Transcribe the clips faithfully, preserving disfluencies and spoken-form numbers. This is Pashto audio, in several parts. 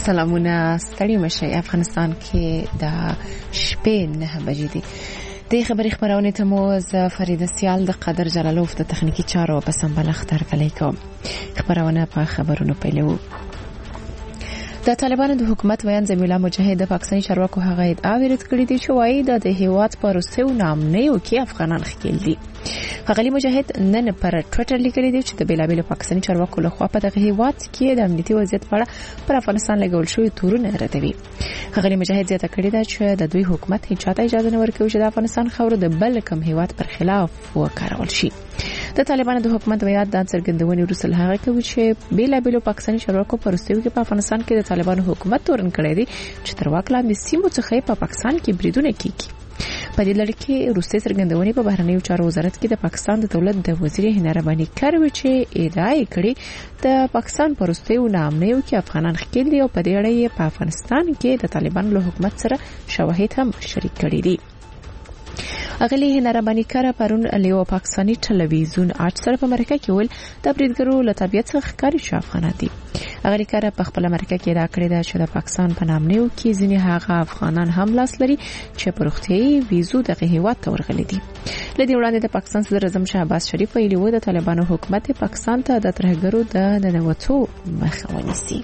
سلامونه ستړي مشي. افغانستان کې د شپې نه بجې دي. د خبري خبرونه ته مو ز فرید سیال د قدر جلالوف د تخنیکی چارو په سمبل اختر کلی کوم. خبرونه په خبرونو پیلو. د طالبانو د حکومت ویان زمیلا مجاهد د پاکستاني چارواکو هغه ادعا ورد کړې دي چې وايي د هیواد پر وسو نام نه یو کې افغانان خېل دي. غلی مجاهد نن پر ټوئیټر لیکلی دی چې د بیلابیل پاکستاني چارواکو له خوا په دغه هیواد کې د امنیتي وضعیت په اړه پر افغانستان لګول شوی تورونه ردوي. غلی مجاهد زیاته کړې ده چې د دوی حکومت هیڅ چاته اجازه نه ورکوي چې د افغانستان خاور د بل کوم هیواد پر خلاف وکارول شي. د طالبانو د حکومت ویاد د څرګندونې وروسته هغه کوي چې بیلابیل پاکستاني چارواکو پر وسو کې په افغانستان کې د طالبانو حکومت تورن کړی دی چې تر واک لاندې سیمو څخه په پاکستان کې بریدونه کیږي. په دې لړ کې روسي څرګندونې په بهرنیو چارو وزارت کې د پاکستان د دولت د وزیر هنربانی کروي چې ادعا کړې د پاکستان پر وسو نام نه یو کې افغانان خېل دي او په دې اړه په افغانستان کې د طالبانو له حکومت سره شواهد هم شریک کړي دي. اغلی هنربانی کار پرون لیو پاکستانی ټلویزیون اټ سره په امریکا کې ول د بریدګرو له طبيعت څخه ښکاری شو افغانان دي. اغلی کار په خپل امریکا کې دا کړی دا چې د پاکستان په نام نیو کې ځینې هغه افغانان هم لاس لري چې په روغتيایي ویزو دغه هیواد ته ورغلي دي. لدې وړاندې د پاکستان صدر اعظم شهباز شریف ویلي و د طالبانو حکومت پاکستان ته د ترهګرو د ننوتو مخه ونیسي.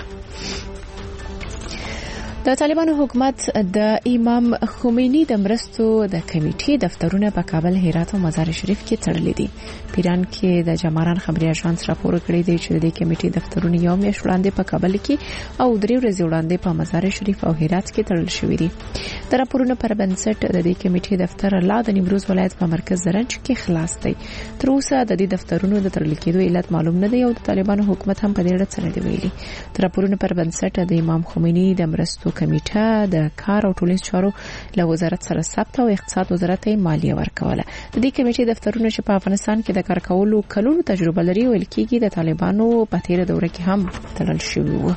د طالبانو حکومت د امام خمینی د مرستو د کمیټې دفترونه په کابل، هرات او مزار شریف کې تړلې دي. پیران کې د جماران خبري اژانس راپور کړی دی چې د کمیټې دفترونه یو میاشت وړاندې په کابل کې او درې ورځې وړاندې په مزار شریف او هرات کې تړل شوې دي. د راپورونو پر بنسټ د دې کمیټې دفتر لا د نیمروز ولایت په مرکز زرنج کې خلاص دی. تر اوسه د دې دفترونو د تړل کېدو علت معلوم نه دی او د طالبانو حکومت هم په دې اړه څه نه دی ویلي. د راپورونو پر بنسټ د امام خمینی د مرستو کمیټه د کار او ټولنیز چارو له وزارت سره ثبت او اقتصاد وزارت یې مالیه ورکوله. د دې کمیټې دفترونه چې په افغانستان کې د کار کولو کلونو تجربه لري ویل کېږي د طالبانو په تیر دوره کې هم تړل شوی و.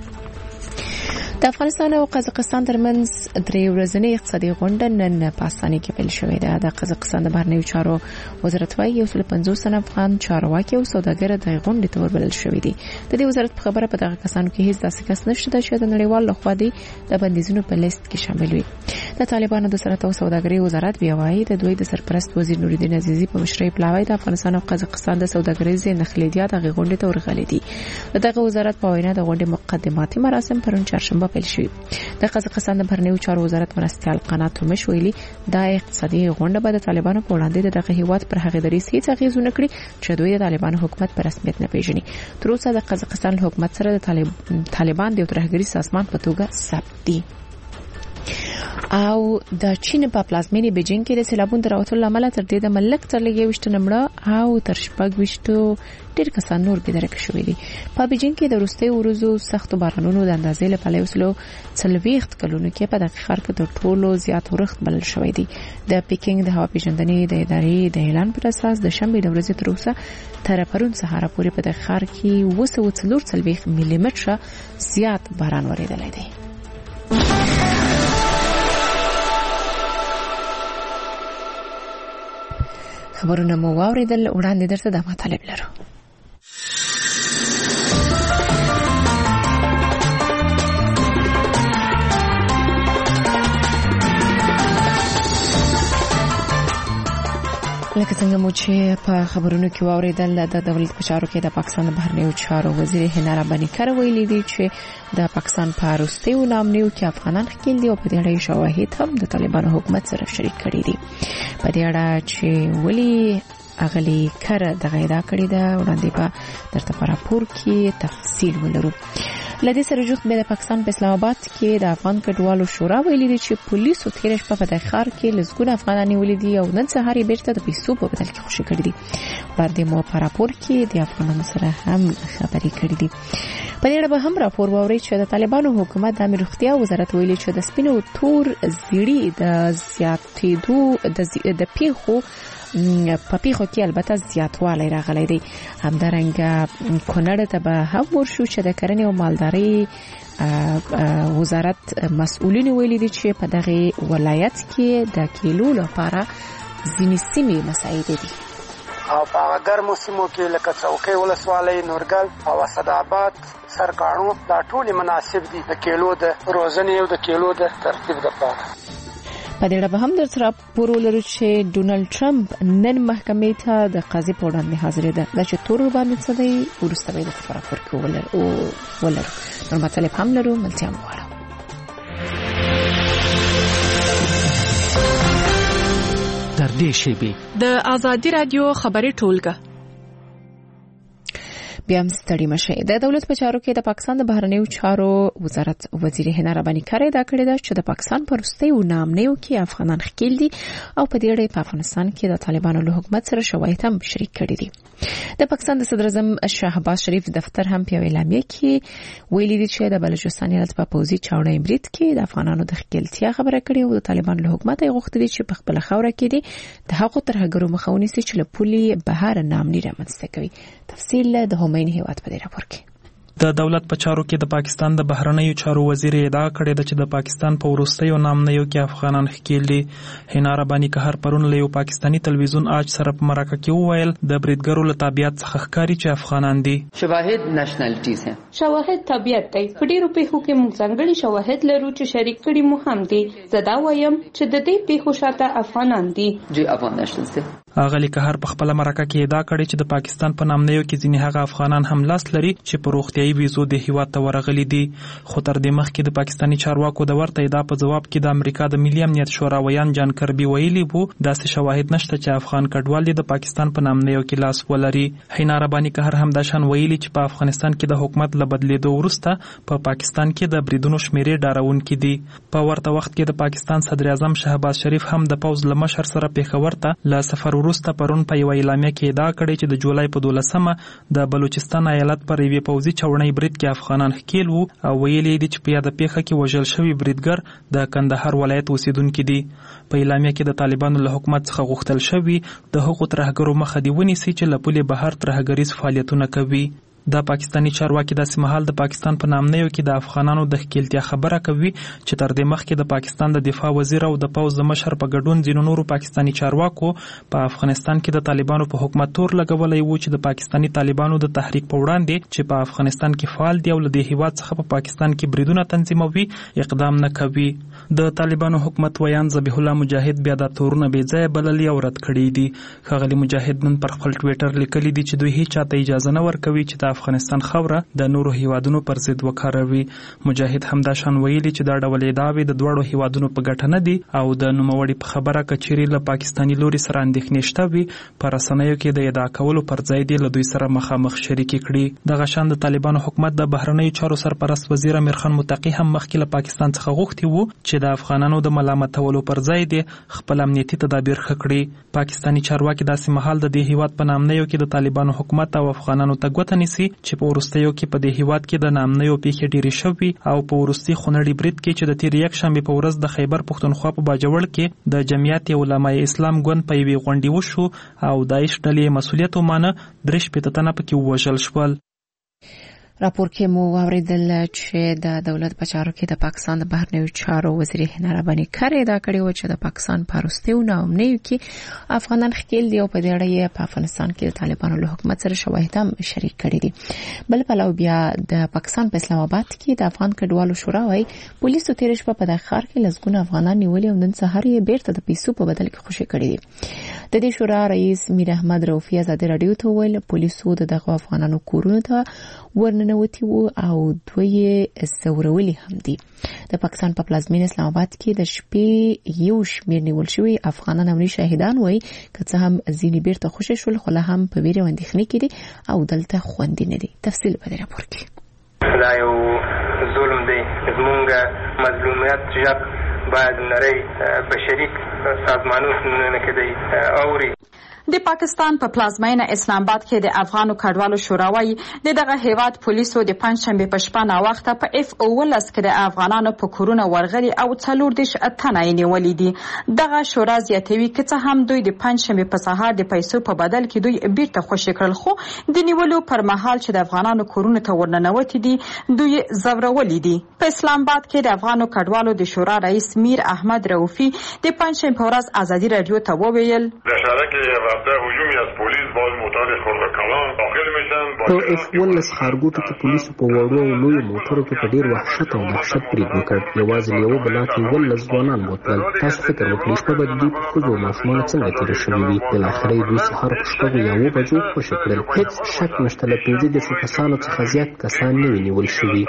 د افغانستان او قزاقستان ترمنځ درې ورځنۍ اقتصادي غونډه نن په استانه کې پیل شوې ده. د قزاقستان د بهرنیو چارو وزارت وايي یو سل پنځوس تن افغان چارواکي او سوداګر د غونډې ته وربلل شوې دي. د دې وزارت په خبره په دغه کسانو کې هیڅ داسې کس نشته چې د نړیوال لخوا دی د بندیزونو په لیست کې شامل وي. د طالبانو د صنعت او سوداګرۍ وزارت بیا وايي د دوی د سرپرست وزیر نوردین عزیزی په مشرۍ پلاوی د افغانستان او قزاقستان د سوداګریز نخلیدات د غونډې ته ورغلي دي. دغه وزارت په وینا د غونډې مقدماتي مراسم پرون چهارشنبه پیل شوي. د قزاقستان د بهرنیو چارو وزارت مرستيال قنات مش ویلي دا اقتصادي غونډه به د طالبانو په وړاندې دغه هیواد پر هغه دریس هیڅ اغیزه نه کړي چې دوی د طالبانو حکومت په رسمیت نه پیژني. تر اوسه د قزاقستان حکومت سره د طالبان د ترهګری سازمان په توګه ثبت دي. او د چین په پلازمینې بیجینګ کې د سیلابونو دراوتلو لامل تر دې د ملک تر لګي وشته نمړه او تر شپږ وشتو ډیر کسان نور بيدرک شوې دي. په بیجینګ کې د روستي ورځو سخت بارانونو د اندازې له پلي وسلو څلويخت کلونو کې په دغه ښار کې د ټولو زیات ورښت بلل شوې دي. د پېکینګ د هوا پیژندنې د ادارې د اعلان پر اساس د شنبه د ورځې تر اوسه تر پرون سهار پورې په دغه ښار کې وسو څلور ملي متره زیات باران وریدلی دی. خبرونه مو واوریدل. وړاندې درته د مطالب لرو. لکه څنګه مو چې په خبرونو کې واوریدل د دولت په چارو کې د پاکستان د بهرنیو چارو وزیر هنربانی کار ویلي دی چې د پاکستان په وروستیو نامنیو کې افغانان خېل دي او په دې اړه شواهد هم د طالبانو حکومت سره شریک کړي دي. په دې اړه چې ولي اغلی کار د غیدا کړی دا وړاندې په درته په راپور کې تفصیل ولرو. لدې سره جوخت به د پاکستان په اسلام آباد کې د افغان کډوالو شورا ویلي دي چې پولیسو تیر شپه په دغه ښار کې لږګونه افغانان ولیدي او نن سهار یې بیرته د پیسو په بدل کې خوشي کړی دي. باندې مو په راپور کې د افغانانو سره هم خبرې کړې دي. په دې اړه به هم راپور ووري چې د طالبانو حکومت د امیر روغتیا وزارت ویلي چې د سپینو تور زیړی د زیاتېدو د پیښو په پیښو کې البته زیاتوالی راغلی دی. همدارنګه کونړ ته به هم ورشو چې د کرنې او مالدارۍ وزارت مسؤلین ویلي دي چې په دغه ولایت کې د کیلو لپاره ځینې سیمې مساعده دي. او په ګرمو سیمو کې لکه څوکۍ ولسوالۍ، نورګل او اسداباد، سرکاڼو دا ټول مناسب دي د کېلو د روزنې او د کېلو د ترتیب لپاره. په دې اړه به هم درته راپور ولرو چې ډونالد ټرمپ نن محکمې ته د قاضي په وړاندې حاضرېده. دا چې تور باندې څه دی وروسته به د راپور کې ولرو ولرو نور مطلب هم لرو. ملتیا مو در دې شیبې د آزادي رادیو خبري ټولګه بیا هم ستړي مشه. د دولت په چارو کې د پاکستان د بهرنیو چارو وزارت وزیر هنا رباني کاری دا کړی دا چې د پاکستان پر وروستیو نامنیو کې افغانان ښکیل دي او په دې اړه په افغانستان کې د طالبانو له حکومت سره شواهد هم شریک کړي دي. د پاکستان د صدر اعظم شهباز شریف دفتر هم په اعلامیه کې ویلي دي چې د بلوچستان ایالت په پوځي چاودنې برید کې د افغانانو د ښکیلتیا خبره کړې او د طالبانو له حکومت یې غوښتي چې په خپل خوره کې دي د هغو ترهګرو مخه ونیسي چې له پولي بهر نامني رامنځته کوي. تفصیل د همین هیواد په دې راپور کې. د دولت په چارو کې د پاکستان د بهرنیو چارو وزیر ادعا کړې ده چې د پاکستان په وروستیو نامنیو کې افغانان ښکیل دي. هنا رباني قهر پرون له یو پاکستاني تلویزیون آج سره په مرکه کې وویل د بریدګرو له تابعیت څخه ښکاري چې افغانان دي. شواهد نېشنالټیز ہیں، شواهد طبيعت دی. په ډیرو پیښو کې موږ ځانګړي شواهد لرو چې شریک کړي مو هم دي. زه دا وایم چې د دې پیښو شاته افغانان دي. جی افغان نېشنلز دي. اغلی قهر په خپل مرکه کې ادعا کړې چې د پاکستان په نامنیو کې ځینې هغه افغانان هم لاس لري چې په روغتيایي ویزو د هیواد ته ورغلي دي. خو تر دې مخکې د پاکستاني چارواکو د ورته ادعا په جواب کې د امریکا د ملي امنیت شورا ویان جان کربي ویلي وو داسې شواهد نشته چې افغان کډوال د پاکستان په نامنیو کې لاس ولري. هینا رباني قهر هم د شان ویلي چې په افغانستان کې د حکومت له بدلیدو وروسته په پاکستان کې د بریدونو شمیرې ډاروونکې دي. په ورته وخت کې د پاکستان صدر اعظم شهباز شریف هم د پوز له مشر سره پیښور ته له سفر وروسته پرون په یو اعلامیه کې ادعا کړې چې د جولای په دولسمه د بلوچستان ایالت پر یوې پوځي چاودنې برید کې افغانان ښکیل وو او ویلي دي چې په یاده پیښه کې وژل شوي بریدګر د کندهار ولایت اوسیدونکي دي. په اعلامیه کې د طالبانو له حکومت څخه غوښتل شوي د حقوق ترهګرو مخه دی ونیسي چې له پولې بهر ترهګریز فعالیتونه کوي. د پاکستاني چارواکي داسې مهال د پاکستان په نامنیو کې د افغانانو د ښکیلتیا خبره کوي چې تر دې مخکې د پاکستان د دفاع وزیر او د پوز د مشر په ګډون ځینو نورو پاکستاني چارواکو په افغانستان کې د طالبانو په حکومت تور لګولای وو چې د پاکستاني طالبانو د تحریک په وړاندې چې په افغانستان کې فعال دي او له دې هیواد څخه په پاکستان کې بریدونه تنظیموي اقدام نه کوي. د طالبانو حکومت ویان ذبیح الله مجاهد بیا د تورونه بې ځایه بللي او رد کړي دي. ښاغلي مجاهد نن پر خپل ټویټر لیکلي دي چې دوی هیڅ چاته اجازه نه ورکوي چې د افغانستان خوره د نورو هیوادونو پر ضد وکاروي. مجاهد هم دا شان ویلي چې دا ډول ادعاوې د دوړو هیوادونو په ګټه نه دي او د نوموړي په خبره کچيري له پاکستاني لوري سره اندېښنې شته وي پر رسنیو کې د ادعا کولو پر ځای دی له دوی سره مخامخ شریک کړي. دغه شان د طالبانو حکومت د بهرنیو چارو سرپرست وزیر امیر خان متقی هم مخکې له پاکستان څخه غوښتي وو چې د افغانانو د ملامتولو پر ځای دی خپل امنیتي تدابیر ښه کړي. پاکستاني چارواکي داسې مهال د دې هیواد په نامنیو کې د طالبانو حکومت او افغانانو ته ګوته نیسي چې په وروستیو کې په دې هیواد کې د نامنیو پیښې ډېرې شوي او په وروستي خونړي برید کې چې د تیر یک شنبې په ورځ د خیبر پښتونخوا په باجوړ کې د جمعیت علماء اسلام ګوند په یوې غونډې وشو او داعش ډلې مسؤلیت ومانه درې شپېته تنه پکې ووژل شول. راپور کې مو واوریدل چې د دولت په چارو کې د پاکستان د بهرنیو چارو وزیر هنا رباني کاری دا کړی و چې د پاکستان په وروستیو نامنیو کې افغانان ښکیل دي او په دې اړه یې په افغانستان کې د طالبانو له حکومت سره شواهد هم شریک کړي دي. بل پلو بیا د پاکستان په اسلام آباد کې د افغان کډوالو شورا وايي پولیسو تیر شپه په دغه ښار کې لږونه افغانان نیولي او نن سهار یې بیرته د پیسو په بدل کې خوشي کړي دي. د دې شورا رئیس میر احمد رؤفی ازادي رادیو ته ویل پولیسو دغه افغانانو کورونه ته ورننوتي وو او دوی زورولي هم دي. د پاکستان په پلازمین اسلام آباد کې د شپې یو شمیر نیول شوی افغانان او شاهدان وایي که څه هم ځینې بیرته خوشي شول خو له هم په ویره اندېښنې کې دي او دلته خوندې نه دي. تفصیل په دې راپور کې. دا یو ظلم دی زمونږ مظلومیت ژغ باید نړۍ بشري سازمانونو کې دی اوري. د پاکستان په پلازمینه اسلام آباد کې د افغانو کډوالو شورا وايي د دغه هیواد پولیسو د پنځشنبه په شپه نا وخت په اف اولس کې د افغانانو په کورونه ورغلي او څلور دیش اتنه نیولې دي. دغه شورا زیاتوي چې څه هم دوی د پنځشنبه په سهار د پیسو په بدل کې دوی بیرته خوشي کړل خو د نیولو پر مهال چې د افغانانو کورونه ته ورننوتي دي دوی زورولي دي. په اسلام آباد کې د افغانو کډوالو د شورا رئیس میر احمد رؤفی د پنځشنبه په ورځ ازادي رادیو ته وویل د شورا کې رفته هجومی از پلیس باز موتور خورده کلان داخل میشن. په اف ولس ښارګوټو کې پولیسو په وړو او لویو موټرو کې په ډیر وحشت او دهشت برید وکړ. یوازې له یوه بلا کې ولس ځوانان بوتلل. تاسو فکر وکړئ شپه به د دوی په ښځو او ماشومانو څنګه تېره شوې وي. بالاخره یې دوی سهار په شپږو یا اوو بجو خوشي کړل. هېڅ شک نشته له پنځه دېرشو کسانو څخه زیات کسان نه وي نیول شوي.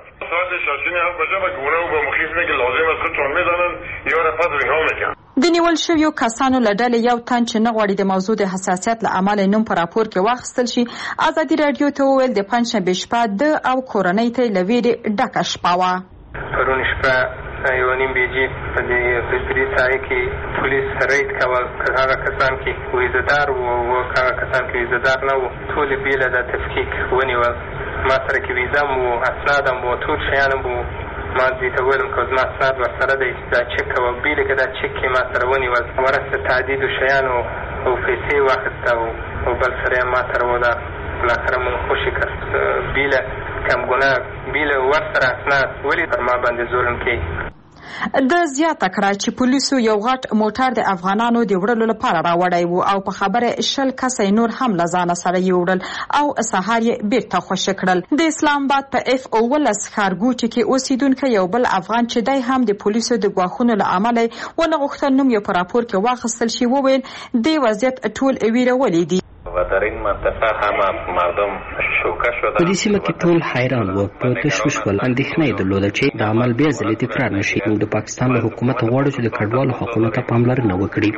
د نیول شویو کسانو له ډلې یو تن چې نه غواړي د موضوع د حساسیت له امله نوم په راپور کې واخیستل شي ازادي راډیو ته وویل د پنجشنبې شپه د او کورنۍ ته له ویرې ډکه شپه وه. پرون شپه یو نیم بجې په دې فطري ساحې کې پولیس رید کول. هغه کسان کې ویزهدار وو او هغه کسان کې ویزهدار نه وو ټولې بېله د تفکیک ونیول. ما سره کې ویزه هم وو، اسناد هم وو، ټول شیان هم وو. ما دې ته ویلم که زما اسناد ورسره دی دا چک کوه بیله که دا چک کې ما سره ونیول. ورسته تعدیدو شیانو او پیسې واخیسته او بل سره یې ما سره وده. بالاخره مونږ خوشي کړ بیله کم ګناه بیله ورسره اسناد ولې پر ما باندې ظلم کوي. د زیاته کړه چې پولیسو یو غټ موټر د افغانانو د وړلو لپاره راوړی و او په خبره شل کسه نور هم له ځانه سره یې وړل او سهار یې بیرته خوشي کړل. د اسلام آباد په اف اولس ښارګوټي کې اوسیدونکی یو بل افغان چې دی هم د پولیسو د ګواښونو له امله ونه غوښتل نوم یې په راپور کې واخیستل شي وویل دې وضعیت ټول ویرولي دي. در این منطقه همه مردم شوکه شده. په دې سیمه کې ټول حیران وو، په تشویش ول. اندېښنه یې درلوده چې د عمل بیا ځلې تکرار نشي. موږ د پاکستان له حکومت غواړو چې د کډوالو حقونو ته پاملرنه وکړي.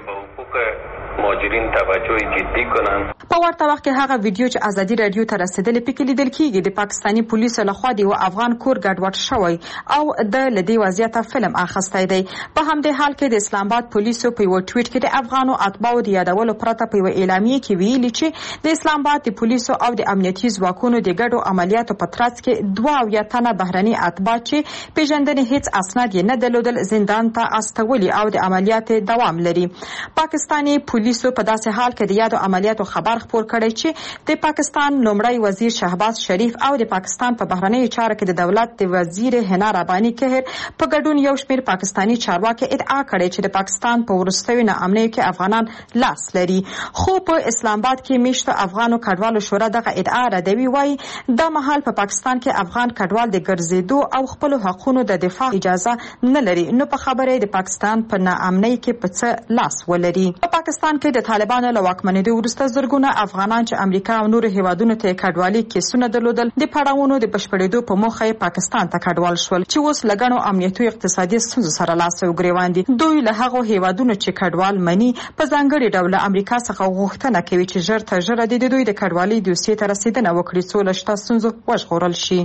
مهاجرین توجه جدي کنن. په ورته وخت کې هغه ویډیو چې ازادي راډیو ته رسیدلې پکې لیدل کېږي د پاکستاني پولیسو لخوا د یو افغان کور ګډوډ شوی او د لدی وضعیت فلم اخیستی دی. په همدې حال کې د اسلام آباد پولیسو په یو ټویټ کې د افغانو اتباعو د یادولو پرته په یو اعلامیه کې ویلي چې د اسلام آباد د پولیسو او د امنیتي ځواکونو د ګډو عملیاتو په ترڅ کې دوه اویا تنه بهرني اتباع چې پیژندنې هیڅ اسناد یې نه درلودل زندان ته استولي او د عملیات دوام لري. پاکستاني پولیسو په داسې حال کې د یادو عملیاتو خبر خپور کړی چې د پاکستان لومړی وزیر شهباز شریف او د پاکستان په بهرنیو چارو کې د دولت د وزیر حنا رباني کهر په ګډون یو شمېر پاکستاني چارواکي ادعا کړې چې د پاکستان په وروستیو ناامنیو کې افغانان لاس لري. خو په اسلام آباد کې میشته افغانو کډوالو شورا دغه ادعا ردوي. وایي دا مهال په پاکستان کې افغان کډوال د ګرځېدو او خپل حقوقو د دفاع اجازه نه لري. نو په خبره د پاکستان په ناامنۍ کې په څه لاس ولري. په پاکستان کې د طالبانو له واکمنېدو وروسته زرګونه افغانان چې امریکا او نورو هیوادونو ته کډوالي کیسونه درلودل د پړاوونو د بشپړېدو په موخه پاکستان ته کډوال شول چې اوس لګڼو امنیتي اقتصادي ستونزو سره لاس او ګریوان دي. دوی له هغو هیوادونو چې کډوال مني په ځانګړي ډول امریکا څخه غوښتنه کوي چې ژر تر ژره د دوی د کډوالۍ دوسیې ته رسیدنه وکړي څو له شته ستونزو وژغورل شي.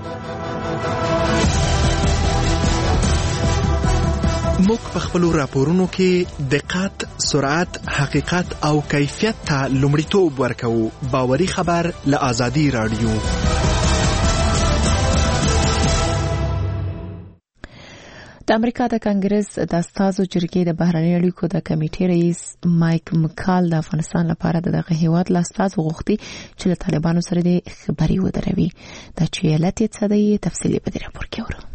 موږ په خپلو راپورونو کې دقت، سرعت، حقیقت او کیفیت ته لومړیتوب ورکوو. باوري خبر له ازادي راډیو. د امریکا د کانګرس د استازو جرګې د بهرنی اړیکو د کمیټې رئیس مایک مکال د افغانستان لپاره دغه هیواد له استازو غوښتي چې له طالبانو سره د خبري ودروي. دا چې علت یې څه دی تفصیلي په دې راپور کې اورو.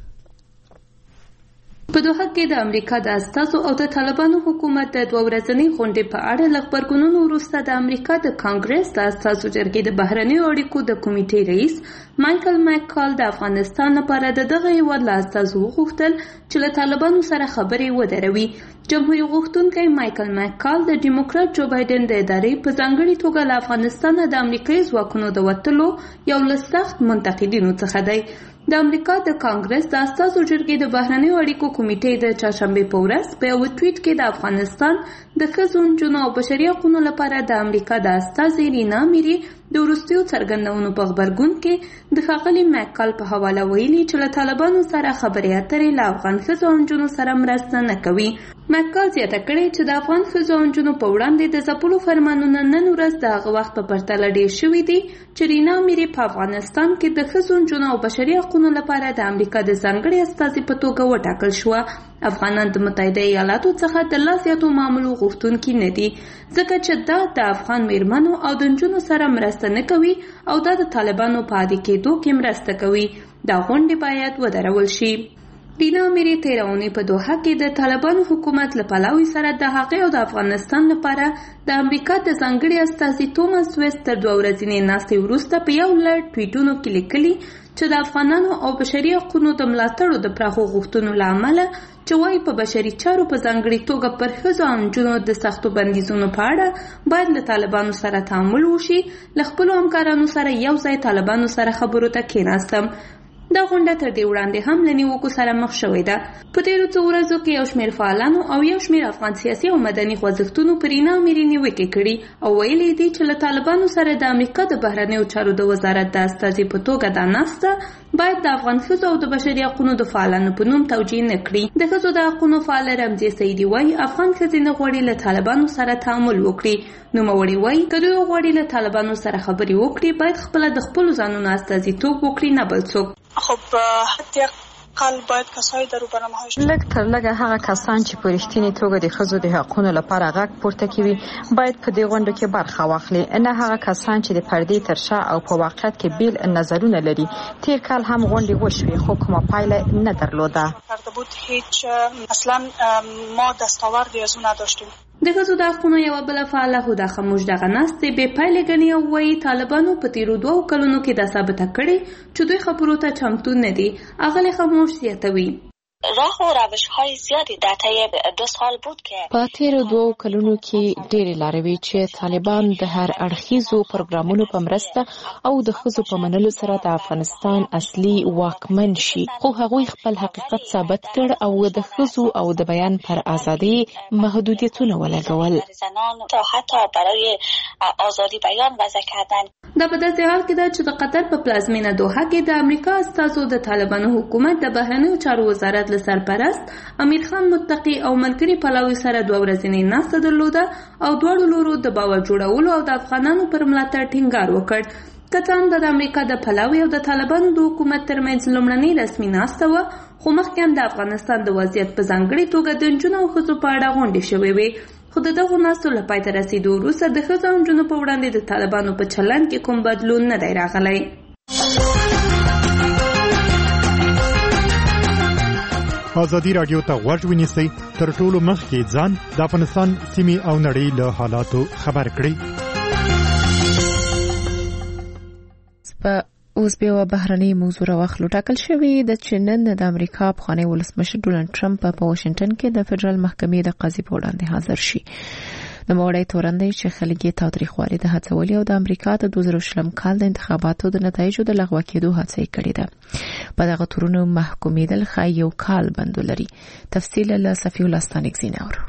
په دوحه کې د امریکا د استازو او د طالبانو حکومت د دوه ورځنۍ غونډې په اړه له خبرګونونو وروسته د امریکا د کانګرس د استازو جرګې د بهرنیو اړیکو د کمیټې رئیس مایکل مکال د افغانستان لپاره د دغه هیواد له استازو وغوښتل چې له طالبانو سره خبرې ودروي. جمهوریت غوښتونکی مایکل مکال د ډیموکرات جو بایدن د ادارې په ځانګړي توګه له افغانستانه د امریکایي ځواکونو د وتلو یو له سخت منتقدینو څخه دی. د امریکا د کانګرس د استازو جرګې د بهرنیو اړیکو کمیټې د چهارشنبې په ورځ په یو ټویټ کې د افغانستان د ښځو، نجونو او بشري حقوقو لپاره د امریکا د استازې رینا میری د وروستیو څرګندونو په خبرګون کې د ښاغلي مکال په حواله ویلي چې له طالبانو سره خبرې اترې له افغان ښځو او نجونو سره مرسته نه کوي. مکال زیاته کړې چې د افغان ښځو او نجونو په وړاندې د ځپلو فرمانونه نن ورځ د هغه وخت په پرتله ډېر شوي دي چې رینا میری په افغانستان کې د ښځو، نجونو او بشري حقوقو لپاره د امریکا د ځانګړي استازي په توګه وټاکل شوه. افغانان د متحده ایالاتو څخه د لا زیاتو معاملو غوښتونکي نه دي ځکه چې دا د افغان میرمنو او د نجونو سره مرسته نه کوي او دا د طالبانو په عادي کېدو کې مرسته کوي. دا غونډې باید ودرول شي. ډینا میری تیر اونۍ په دوحه کې د طالبانو حکومت له پلاوي سره د هغې او د افغانستان لپاره د امریکا د ځانګړي استازي توماس ویست تر دوه ورځې ناستې وروسته په یو لړ ټویټونو کې لیکلي چې د افغانانو او بشري حقوقو د ملاتړو د پراخو غوښتنو له امله چې وايي په بشري چارو په ځانګړي توګه پر ښځو او نجونو د سختو بندیزونو په اړه باید له طالبانو سره تعامل وشي. له خپلو همکارانو سره یو ځای طالبانو سره خبرو ته کېناستم. دا غونډه تر دې وړاندې هم له نیوکو سره مخ شوې ده. په تېرو څو ورځو کې یو شمېر فعالانو او یو شمېر افغان سیاسي او مدني خوځښتونو پر اینا میري نیوکې کړي او ویلي دي چې له طالبانو سره د امریکا د بهرنیو چارو د وزارت د استازي په توګه دا ناسته باید د افغان ښځو او د بشري حقوقو د فعالانو په نوم توجیه نه کړي. د ښځو د حقوقو فعال رمزي سیدي وایي افغان ښځې نه غواړي له طالبانو سره تعامل وکړي. نوموړې وایي که دوی غواړي له طالبانو سره خبرې وکړي باید خپله د خپلو ځانونو استازیتوب وکړي نه بل څوک. خب حتی اقل باید کسایی در برنامه‌هاش لږ تر لږه هغه کسان چې په رښتینې توګه د ښځو د حقوقو لپاره غږ پورته کوي باید په دې غونډو کې برخه واخلي، نه هغه کسان چې د پردې تر شا او په واقعیت کې بیل نظرونه لري. تیر کال هم غونډې وشوې خو کومه پایله نه درلوده. کرده بود هیچ اصلا ما دستاوردی از اون نداشتیم. د ښځو د حقوقو یوه بله فعاله هدا خموش دغه ناستې بې پایلې ګڼي او وایي طالبانو په تېرو دوو کلونو کې دا ثابته کړې چې دوی خبرو ته چمتو نه دي. اغلې خموش زیاتوي راه و روش های زیادی در طی دو سال بود که په تیرو دوو کلونو کې ډېرې لارې وې چې طالبان د هر اړخیزو پروګرامونو په مرسته او د ښځو په منلو سره د افغانستان اصلي واکمن شي، خو هغوی خپل حقیقت ثابت کړ او د ښځو او د بیان پر ازادي محدودیتونه ولګول. زنان تا حتی برای آزادی بیان وضع کردن. دا په داسې حال کې ده چې د قطر په پلازمینه دوحه کې د امریکا استازو د طالبانو حکومت د بهرنیو چارو وزارت له سرپرست امیر خان متقي او ملګري پلاوي سره دوه ورځنۍ ناسته درلوده او دواړو لورو د باور جوړولو او د افغانانو پر ملاتړ ټینګار وکړ. که څه هم د امریکا د پلاوي او د طالبانو د حکومت ترمنځ لومړنۍ رسمي ناسته وه، خو مخکې هم د افغانستان د وضعیت په ځانګړې توګه د نجونو او ښځو په اړه غونډې شوې وې. خو د دغو ناستو له پای ته رسېدو وروسته د ښځو او نجونو په وړاندې د طالبانو په چلند کې کوم بدلون نه دی راغلی. ازادي راډیو ته غوږ ونیسئ، تر ټولو مخکې ځان د افغانستان سیمې او نړۍ له حالاتو خبر کړئ. اوس بیا بهرنۍ موضوع راواخلو. ټاکل شوې ده چې نن د امریکا پخوانی ولسمشر ډونالډ ټرمپ په واشنگټن کې د فدرال محکمې د قاضي په وړاندې حاضر شي. نوموړی تورن دی چې خلک یې تاوتریخوالي د هڅولې او د امریکا د دوه زره شلم کال د انتخاباتو د نتایجو د لغوه کېدو هڅه یې کړې ده. په دغه تورونو محکومېدل ښایي یو کال بند ولري. تفصیل له صفي الله ستانکزي اورو.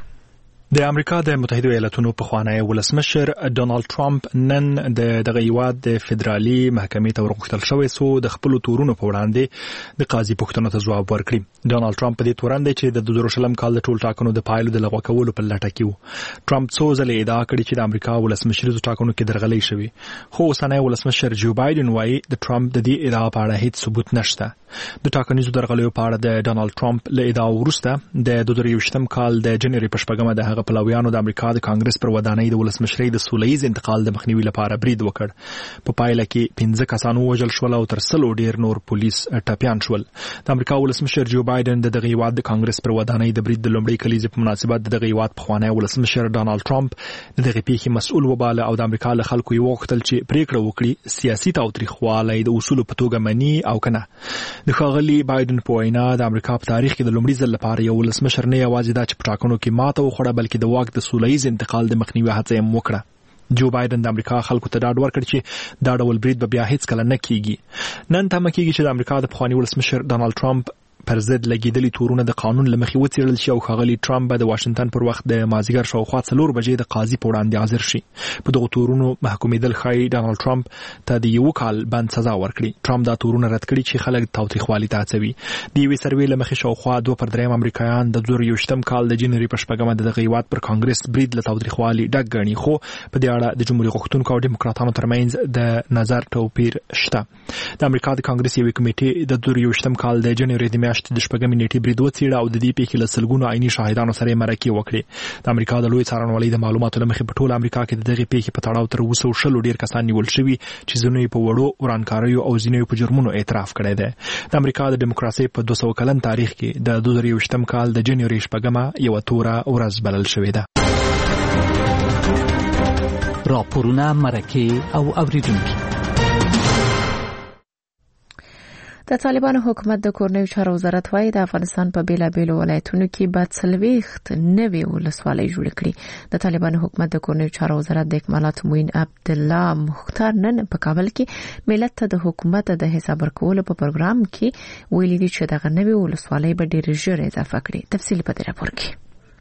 د امریکا د متحده ایالاتونو پخوانی ولسمشر ډونالډ ټرمپ نن د دغه هیواد د فدرالي محکمې ته ورغوښتل شوی سو د خپل تورونو په وړاندې د قاضي پوښتنو ته ځواب ورکړي. ډونالډ ټرمپ په دې تورن دی چې د دوه زره شلم کال د ټول ټاکنو د پایلو د لغوه کولو په لټه کې و. ټرمپ څو ځله ادعا کړې چې د امریکا ولسمشریزو ټاکنو کې درغلي شوی، خو اوسنی ولسمشر جو بایدن وایي د ټرمپ د دې ادعا په اړه هیڅ ثبوت نشته. د ټاکنیزو درغلیو په اړه د ډونالډ ټرمپ له ادعا وروسته د دوه زره یوویشتم کال د جنوري په شپږمه د هغه پلویانو د امریکا د کانګرس پر ودانۍ د ولسمشرۍ د سولهییز انتقال د مخنیوي لپاره برید وکړ. په پایله کې پنځه کسان ووژل شول او تر سلو ډیر نور پولیس ټپیان شول. د امریکا ولسمشر جو بایدن د دغه هیواد د کانګرس پر ودانۍ د برید د لومړۍ کلیزې په مناسبت د دغه هیواد پخوانی ولسمشر ډونالډ ټرمپ د دغه پیښې مسؤل وباله او د امریکا له خلکو یې وغوښتل چې پریکړه وکړي سیاسي تاوتریخوالی د اصولو په توګه مني او کنه. د ښاغلي بایدن په وینا د امریکا په تاریخ کې د لومړي ځل لپاره یو ولسمشر نه یوازې دا چې په ټاکنو کې ماته وخوړه بلکې د واک د سولهییز انتقال د مخنیوي هڅه یې وکړه. جو بایدن د امریکا خلکو ته ډاډ ورکړ چې دا ډول برید به بیا هیڅ کله نه کیږي. نن تمه کیږي چې د امریکا د پخوانی ولسمشر ډونالډ ټرمپ پر ضد لګیدلي تورونه د قانون له مخې وڅېړل شي او ښاغلي ټرمپ به د واشنګټن پر وخت د مازدیګر شاوخوا څلور بجې د قاضي په وړاندې حاضر شي. په دغو تورونو محکومېدل ښایي ډونالډ ټرمپ ته د یوه کال بند سزا ورکړي. ټرمپ دا تورونه رد کړي چې خلک تاوتریخوالي ته هڅوي. د یوې سروې له مخې شاوخوا دوه پر دریم امریکایان د دوه زره یوویشتم کال د جنوري په شپږمه د دغه هیواد پر کانګرس برید له تاوتریخوالي ډک ګڼي، خو په دې اړه د جمهوریت غوښتونکو او ډیموکراتانو ترمنځ د نظر توپیر شته. د امریکا د کانګرس یوې کمیټې د دوه زره یوویشتم کال د جنوري د میاشتې د شپږمې نیټې برید وڅېړه او د دې پیښې له سلګونو عیني شاهدانو سره مرکې وکړې. د امریکا د لوی څارنوالۍ د معلوماتو له مخې په ټوله امریکا کې د دغې پیښې په تړاو تر اوه سوه شل ډېر کسان نیول شوي چې ځینې یې په وړو ورانکاریو او ځینې یې په جرمونو اعتراف کړی دی. د امریکا د دیموکراسۍ په دوه سوه کلن تاریخ کې د دوه زره یوویشتم کال د جنوري شپږمه یوه توره ورځ بلل شوې ده. راپورونه، مرکې او اوریدونکي. د طالبانو حکومت د کورنیو چارو وزارت وايي د افغانستان په بیلابیلو ولایتونو کې به څلوېښت نوې ولسوالۍ جوړې کړي. د طالبانو حکومت د کورنیو چارو وزارت د اکمالاتو معین عبدالله مختار نن په کابل کې ملت ته د حکومت د حساب ورکولو په پروګرام کې ویلي دي چې دغه نوې ولسوالۍ به ډېر ژر اضافه کړي. تفصیل په دې راپور کې.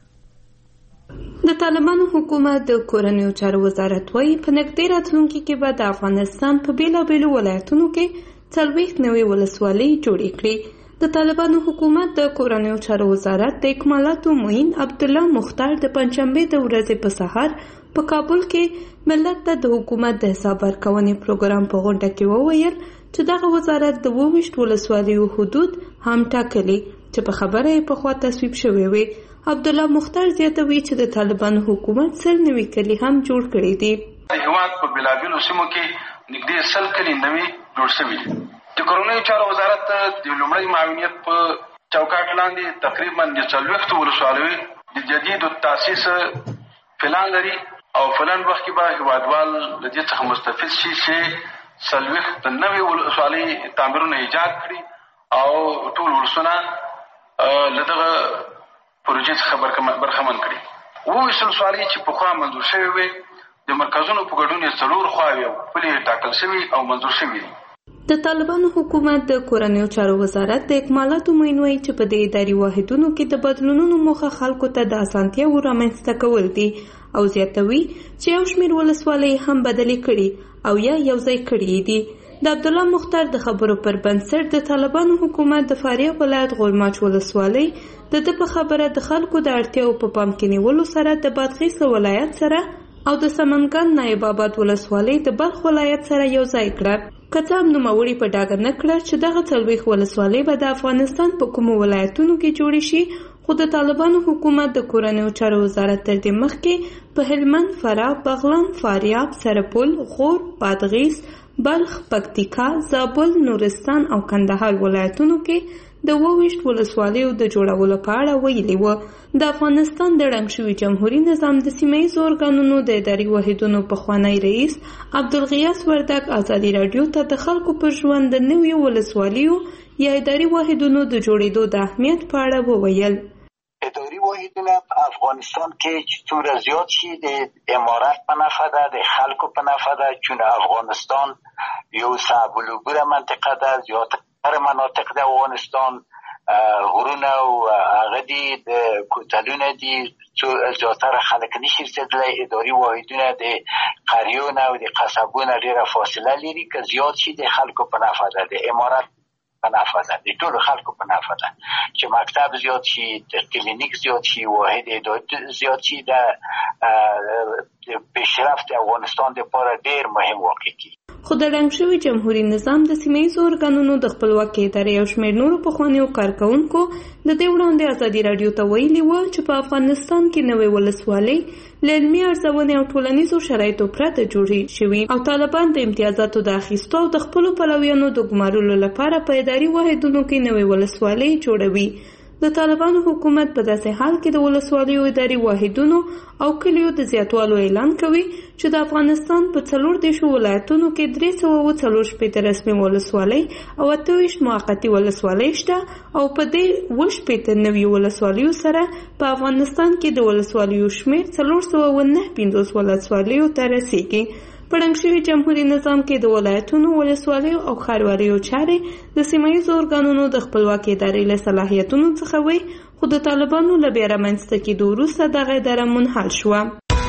د طالبانو حکومت د کورنیو چارو وزارت وايي په نږدې راتلونکي کې به د افغانستان په بیلابیلو ولایتونو کې څلوېښت نوې ولسوالۍ جوړې کړي. د طالبانو حکومت د کورنیو چارو وزارت د اکمالاتو معین عبدالله مختار د پنځشنبې د ورځې په سهار په کابل کې ملت ته د حکومت د حساب ورکونې پروګرام په غونډه کې وویل چې دغه وزارت د اووه ویشت ولسوالیو حدود هم ټاکلي چې په خبره یې پخوا تصویب شوی وي. عبدالله مختار زیاتوي چې د طالبانو حکومت سل نوي کلي هم جوړ کړي دي. د هیواد په بلابلو سیمو کې نږدې سل کلي نوي جوړ شوي دي. د کورنیو چارو وزارت د لومړي معاونیت په چوکاټ لاندې تقریبا د څلوېښتو ولسوالیو د جدید تاسیس پلان لري او فلان وخت کې به هیوادوال له دې څخه مستفید شي چې څلوېښت نوي ولسوالۍ تعمیرونه ایجاد کړي او ټول ولسونه له دغه پروژې څخه برخمن کړي. اووه ویشت ولسوالۍ چې پخوا منظور شوې وې د مرکزونو په ګډون یې څلور خواوې او پلې ټاکل شوي او منظور شوي دي. د طالبانو حکومت د کورنیو چارو وزارت د اکمالاتو معین وايي چې په دې اداري واحدونو کې د بدلونونو موخه خلکو ته د اسانتیاوو رامنځته کول دي او زیاتوي چې یو شمېر ولسوالۍ هم بدلې کړي او یا یوځای کړي دي. د عبدالله مختار د خبرو پر بنسټ د طالبانو حکومت د فاریاب ولایت غورماچ ولسوالۍ د ده په خبره د خلکو د اړتیاو په پام کې نیولو سره د بادغیس ولایت سره او د سمنګان نایب آباد ولسوالۍ د بلخ ولایت سره یو ځای کړه. که څه هم نوموړي په ډاګه نه کړه چې دغه څلوېښت ولسوالۍ به د افغانستان په کومو ولایتونو کې جوړې شي، خو د طالبانو حکومت د کورنیو چارو وزارت تر دې مخکې په هلمند، فراه، بغلان، فاریاب، سرپل، غور، بادغیس، بلخ، پکتیکا، زابل، نورستان او کندهار ولایتونو کې د اووه ویشت ولسوالیو د جوړولو په اړه ویلي و. د افغانستان د ړنګ شوي جمهوري نظام د سیمهییزو ارګانونو د اداري واحدونو پخوانی رئیس عبدالغیاث وردګ ازادي راډیو ته د خلکو پر ژوند د نویو ولسوالیو یا اداري واحدونو د جوړېدو د اهمیت په اړه وویل. اداري واحدونه په افغانستان کې چې څومره زیات شي د امارت په نفع ده، د خلکو په نفع ده، چون افغانستان یو صعب العبور منطقه ده. زیاتره مناطق د افغانستان غرونه او هغه دي د کوتلونه دي، زیاتره خلک نشي رسېدلی. اداري واحدونه د قریونه او د قصبونه ډېره فاصله لري. که زیات شي د خلکو په نفع ده، د امارت په نفع ده، د ټولو خلکو په نفع ده چې مکتب زیات شي، د کلینیک زیات شي، واحد اداري زیات شي. د پیشرفت افغانستان لپاره ډېر مهم واقع کیږي. خو د ړنګ شوي جمهوري نظام د سیمهییزو ارګانونو د خپلواکۍ ادارې او شمېر نورو پخوانیو کارکوونکو د دې وړاندې ازادي راډیو ته ویلي وو چې په افغانستان کې نوې ولسوالۍ له علمي ارزونې او ټولنیزو شرایطو پرته جوړې شوي او طالبان د امتیازاتو د اخیستو او د خپلو پلویانو د ګمارلو لپاره په اداري واحدونو کې نوې ولسوالۍ جوړوي. د طالبانو حکومت په داسې حال کې د ولسوالیو اداري واحدونو او کلیو د زیاتوالو اعلان کوي چې د افغانستان په څلور دېرشو ولایتونو کې درې سوه اووه څلور شپېته رسمي ولسوالۍ او اته ویشت موقتي ولسوالۍ شته او په دې اووه شپېته نوي ولسوالیو سره په افغانستان کې د ولسوالیو شمېر څلور سوه اووه نهه پنځوس ولسوالیو ته رسیږي. په ړنګ شوي جمهوري نظام کې د ولایتونو، ولسوالیو او ښاروالیو چارې د سیمهییزو ارګانونو د خپلواکۍ ادارې له صلاحیتونو څخه وي، خو د طالبانو له بیا رامنځته کېدو وروسته دغه اداره منحل شوه.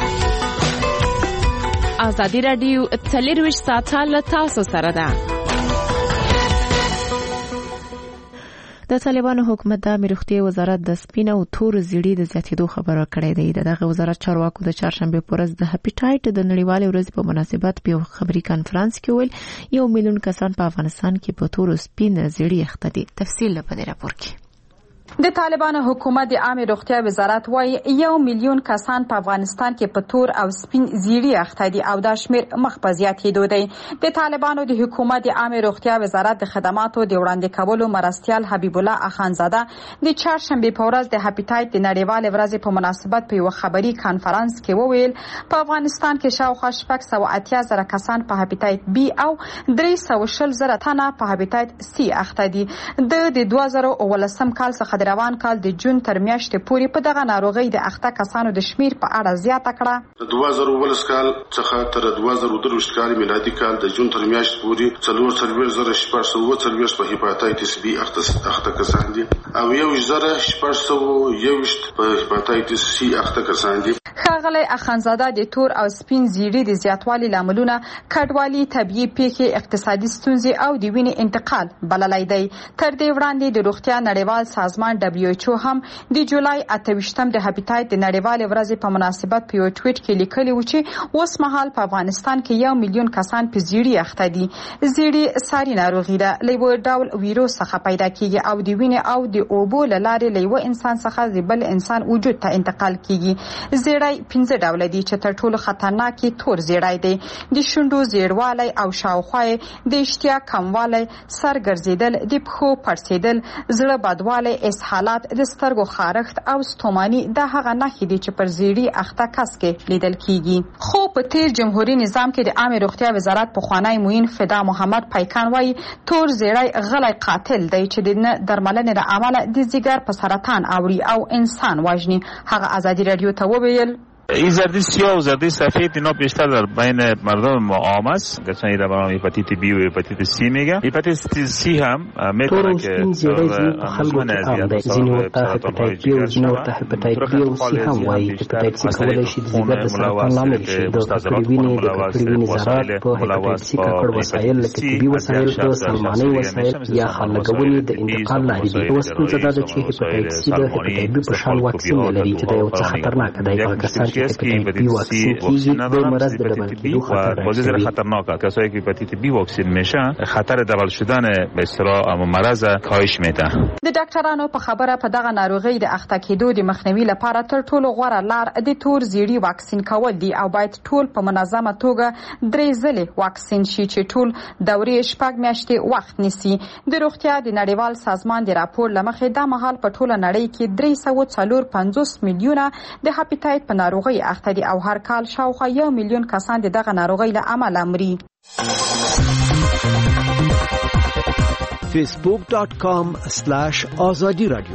ازادي راډیو څلېرویشت ساعته له تاسو سره ده. د طالبانو حکومت د امریکتي وزارت د سپین او تور زیړي د زیاتېدو خبره کړې ده. دغه وزارت چارواکو د چهارشنبه په ورځ د هپیټایټ د نړیوالې ورځې په مناسبت په خبري کانفرنس کې ویل یو میلیون کسان په افغانستان کې په تور سپین زیړي اخته دي. تفصیل په دې راپور کې. د طالبانو حکومت د عامه روغتیا وزارت وايي یو میلیون کسان په افغانستان کې په تور او سپین زیړي اخته دي او دا شمیر مخ په زیاتېدو دی. د طالبانو د حکومت د عامه روغتیا وزارت د خدماتو د وړاندې کولو مرستیال حبیب الله اخانزاده د چهارشنبه په ورځ د هپیټایټ د نړیوالې ورځې په مناسبت په یو خبري کانفرنس کې وویل په افغانستان کې شاوخوا شپږ سوه اتیا زره کسان په هپیټایټ بی او درې سوه شل زره تنه په هپیټایټ سی اخته دي. د دوه زره اوولسم کال څخه د روان کال د جون تر میاشتې پورې په دغه ناروغي د اخته کسانو د شمیر په اړه زیاته کړه. د دوه زره اوولس کال څخه تر دوه زره درویشت کال میلادي کال د جون تر میاشتې پورې څلور څلوېښت زره شپږ سوه اووه څلوېښت په هپاتایتس بي اخته کسان دي او یو زره شپږ سوه یوویشت په هپاتایتس سی اخته کسان دي. ښاغلی اخندزاده د تور او سپین زیړي د زیاتوالي لاملونه کډوالي، طبيعي پیښې، اقتصادي ستونزې او د وینې انتقال بللی دی. تر دې وړاندې د روغتیا نړیوال سازمان دبليو ایچ او هم د جولای اته ویشتم د هپیټایټ د نړیوالې ورځې په مناسبت په یو ټویټ کې لیکلي و چې اوس مهال په افغانستان کې یو میلیون کسان په زیړي اخته دي. زیړي ساري ناروغي ده، له یو ډول ویروس څخه پیدا کیږي او د وینې او د اوبو له لارې له یو انسان څخه د بل انسان وجود ته انتقال کیږي. زیړی پنځه ډوله دي چې تر ټولو خطرناکي تور زیړی دی. د شونډو زیړوالی او شاوخوا د اشتها کموالی، سر ګرځیدل، د پښو پړسیدل، زړه بدوالی، اسهالات، د سترګو خارښت او ستوماني دا هغه نښې دي چې پر زیړي اخته کس کې لیدل کیږي. خو په تیر جمهوریت نظام کې د عامه روغتیا وزارت پخوانی معین فدا محمد پیکان وايي تور زیړی غلی قاتل دی چې د درملنې له امله د ځیګر په سرطان اوړي او انسان وژني. هغه ازادي رادیو ته وویل این زردی سیاه و زردی سفید اینا بیشتر در بین مردم عام است. گرچه در برای هپاتیت بی و هپاتیت سی میگن. هپاتیت سی هم میتونه که خلکو ته عام دی. ځینې ورته هپاتیت بی او ځینې ورته هپاتیت بی او سی هم وایي. هپاتیت سی کولی شي د ځیګر د سرطان لامل شي. د ککړې وینې د ککړې وینې ذرات په هپاتیت سی ککړ وسایل لکه طبي وسایل، د سلمانۍ وسایل یا خال لګونې د انتقال لارې دي. اوس ستونزه دا ده چې هپاتیت سی د هپاتیت بی په شان واکسین نه لري چې د یو څه خطرناک دی. هغه کسان چې هپاتیت بی واکسین کیږي د مرض د ډبل کېدو خطر بسیار خطرناکه. کسایی که هپاتیت بی واکسین میشن خطر ډبل شدن به اصطلاح مرض کاهش میده. د ډاکټرانو په خبره په دغه ناروغي د اخته کېدو د مخنیوي لپاره تر ټولو غوره لار د تور زیړي واکسین کول دي او باید ټول په منظمه توګه درې ځلې واکسین شي چې ټول دورې شپږ میاشتې وخت نیسي. د روغتیا د نړیوال سازمان د راپور لمخې دا مهال په ټوله نړۍ کې درې سوه څلور پنځوس میلیونه د هپیټایټ په ناروغي اخته دي او هر کال شاوخوا یو میلیون کسان د دغه ناروغي له امله مري. فیسبوک ډاٹ کام سلاش آزادی رادیو.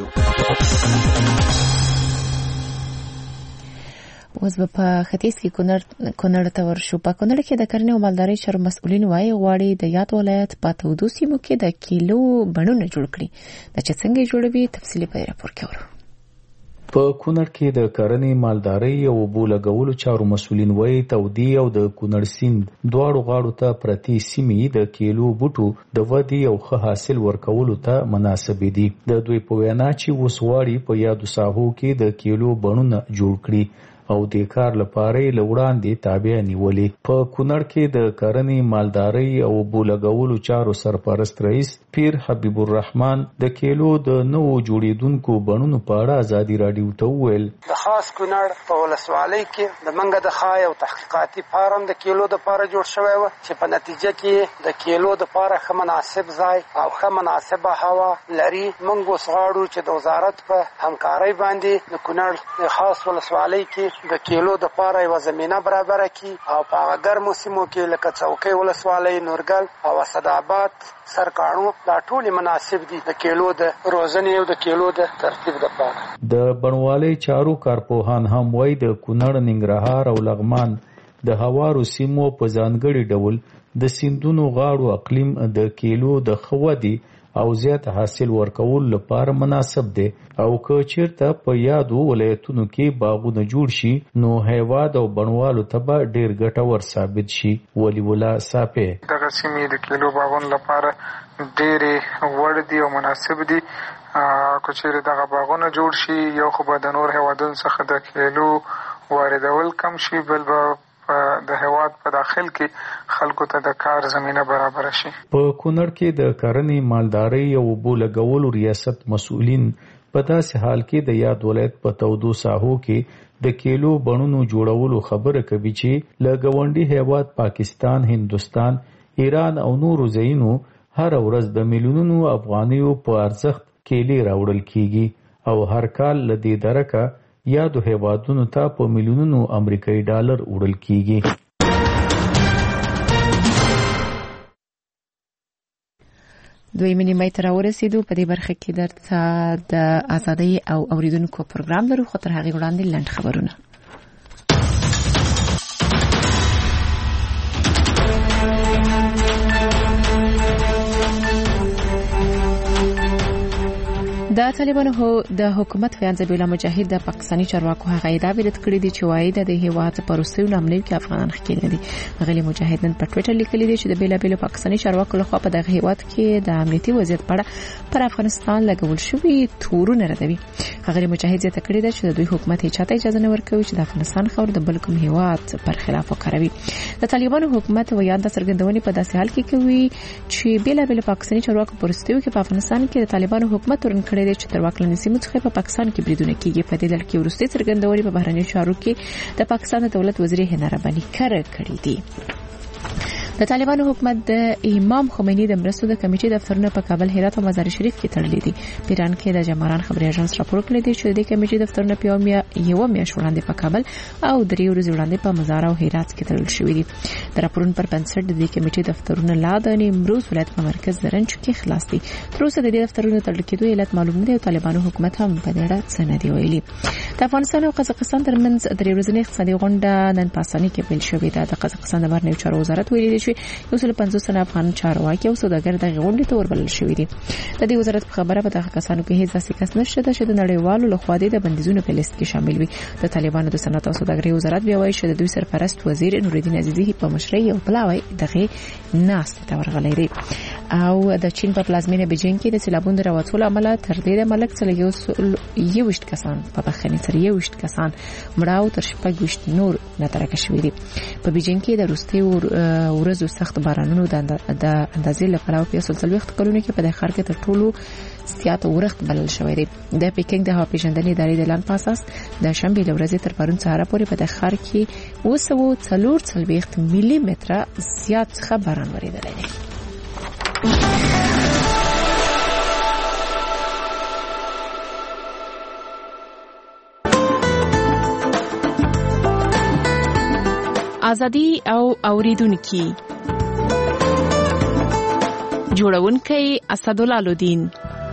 اوس په ختیځ کې کونړ کونړ ته ورشو. په کونړ کې د کرنې او مالدارۍ چارو مسؤلین وايي غواړي د یاد ولایت په تودو سیمو کې د کیلو بڼونه جوړ کړي. د چې څنګه جوړوي تفصیلي په راپور کې ورو. په کونړ کې د کرنې، مالدارۍ او اوبو لګولو چارو مسؤلین وايي تودي او د کونړ سیند دواړو غاړو ته پرتې سیمې د کیلو بوټو د ودې او ښه حاصل ورکولو ته مناسبې دي. د دوی په وینا چې اوس غواړي په یادو ساحو کې د کیلو بڼونه جوړ کړي او د کار لپاره له وړاندې تابع نیولې. په کونړ کې د کرنې، مالدارۍ او اوبو لګولو چارو سرپرست رئیس پیر حبیب الرحمن د کیلو د نوو جوړیدونکو بڼونو په اړه ازادي رادیو ته وویل د خاص کونړ په ولسوالۍ کې د منګه د خای او تحقیقاتي فارم د کیلو د لپاره جوړ شوی و چې په نتیجه کې د کیلو د لپاره ښه مناسب ځای او ښه مناسبه هوا لري. موږ اوس غواړو چې د وزارت په همکارۍ باندې د کونړ د خاص ولسوالۍ کې د کیلو د پاره یو زمينه برابر کی او په هغه ګرمو سیمو کې لکه څوکۍ ولسوالۍ، نورګل او اسداباد، سرکاڼو دا ټول مناسب دي د کیلو د روزنې او د کیلو د ترتیب لپاره. د بڼوالۍ چارو کارپوهان هم وایي د کونړ، ننګرهار او لغمان د هوارو سیمو په ځانګړي ډول د سیندونو غاړو اقلیم د کیلو د خودي او زیات حاصل ورکول لپاره مناسب دی او که چیرته په یادو ولایتونو کې باغونه جوړ شي نو هیواد او بڼوالو ته به ډیر ګټور ثابت شي. ولی ولا صافه دغه سیمې د کیلو باغونو لپاره ډېرې وړ دي او مناسب دي کچېرې دغه باغونه جوړ شي، یو خو به د نور هیوادونو څخه د کیلو واردول کم شي، بل به د هیواد په داخل کې خلکو ته د کار زمینه برابر شي. په کونړ کې د کرنې، مالدارۍ او اوبو لګولو ریاست مسؤلین په داسې حال کې د یاد ولایت په تودو ساحو کې د کیلو بڼونو جوړولو خبره کوي چې له ګاونډي هیواد پاکستان، هندوستان، ایران او نورو ځایونو هر ورځ د میلیونونو افغانیو په ارزښت کیلې راوړل کیږي او هر کال له دې درکه یادو هیوادونو ته په میلیونونو امریکایي ډالر وړل کیږي. دوی منیمای تر ورسېدو. په دې برخه کې درته د ازادۍ او اوریدونکو پروګرام لرو، خو تر هغې وړاندې لنډ خبرونه. د طالبانو د حکومت فیاض الله مجاهد د پاکستاني چارواکو هغه ادعا ویلت کړې دي چې وايي د هیواد په روسیو نامنوي کې افغانان ښکېل نه دي. غلي مجاهدین په ټوئیټر لیکلي دي چې د بیلا بیل پاکستاني چارواکو لخوا په دغه هیواد کې د امنیتي وضعیت په اړه پر افغانستان لګول شوی تورونه ردوي. غلي مجاهد زیاته کړې ده چې د دوی حکومت هیڅ چاته اجازه نه ورکوي چې د افغانستان خاور د بل کوم هیواد پر خلاف وکاروي. د طالبانو حکومت ویان د څرګندونې په داسې حال کې کوي چې بیلا بیل پاکستاني چارواکو په روسیو کې په افغانستان کې د طالبانو حکومت تورن کړی دی چې تر واک لاندې سیمو څخه په پاکستان کې بریدونه کیږي. په دې ډول کې وروستي څرګندونې په بهرنیو چارو کې د پاکستان د دولت وزیر هنا رباني کړه کړې دي. د طالبانو حکومت د امام خمینی د مرستو د کمیټې دفترونه په کابل، هرات او مزار شریف کې تړلي دي. پیران کې د جماران خبري اژانس راپور کړی دی چې د کمیټې دفترونه په یومیا یو میاشت وړاندې په کابل او درې ورځې وړاندې په مزار او هرات کې تړل شوې دي. د راپورونو پر بنسټ د کمیټې دفترونه لا د نیمروز ولایت په مرکز زرنج کې خلاص دي. تر اوسه د دې دفترونو تړل کېدو علت معلوم نه دی او طالبانو حکومت هم په دې اړه څه نه دی ویلي. د افغانستان او قزاقستان ترمنځ درې ورځې اقتصادي غونډه نن په اسانۍ کې پیل شوې ده. د قزاقستان د بهرنیو چارو وزارت ویلي دی چې یو سل پنځوس تنه افغان چارواکي او سوداګر د غونډې ته وربلل شوي دي. د دې وزارت په خبره په دغه کسانو کې هیڅ داسې کس نشته چې د نړیوالو لخوا د بندیزونو په لیست کې شامل وي. د طالبانو د صنعت او سوداګرۍ وزارت بیا وایي چې د دوی سرپرست وزیر نورالدین عزیزي په مشرۍ او پلاوی دغه ناست ته ورغلی دی. او د چین په پلازمینه بیجینګ کې د سیلابونو د راوتلو عمله تر دې د ملک څخه یو سل یوشت کسان په بخښنې سره یوشت کسان مړاو تر شپږ وشت نور نترکه شوي دي. په بیجینګ کې د روستي ورځو سخت بارانونو د اندازې لپاره په سلسله وخت کلونه کې په د ښار کې تر ټولو زیات ورښت بلل شوی دی. د پیکنګ د هوا پیژندنې ادارې د اعلان په اساس د شنبه ورځې تر پرون سهار پورې په د ښار کې اوه سوه څلور څلوېښت ملي متره زیات څخه باران ورېدلی دی. ازادي او اوریدونکو جوړونکی اسدالله لودین.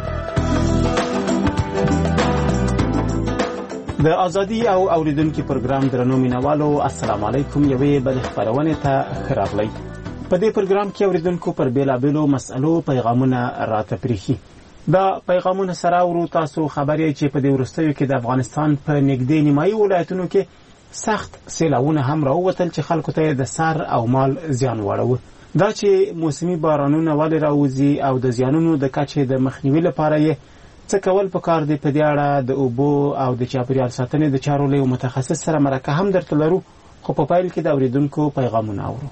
د ازادي او اوریدونکو پروګرام درنو مینوالو السلام علیکم. یوې بل خبرونه ته خراغلی. په دې پروګرام کې اوریدونکو پر بیلابیلو مسئلو پیغامونه راته پریخي. دا پیغامونه سره ورو تاسو خبرې چې په دې ورستیو کې د افغانستان په نږدې نیمایي ولایتونو کې سخت سیلاونه هم راووتل چې خلکو ته د سر او مال زیان واړو. دا چې موسمي بارانونه ولې راوځي او د زیانونو د کچې د مخنیوي لپاره یې څه کول پکار دی، په دې اړه د اوبو او د چاپیریال ساتنې د چارو له متخصص سره مرکه هم درته لرو. خو په پیل کې د اوریدونکو پیغامونه اورو.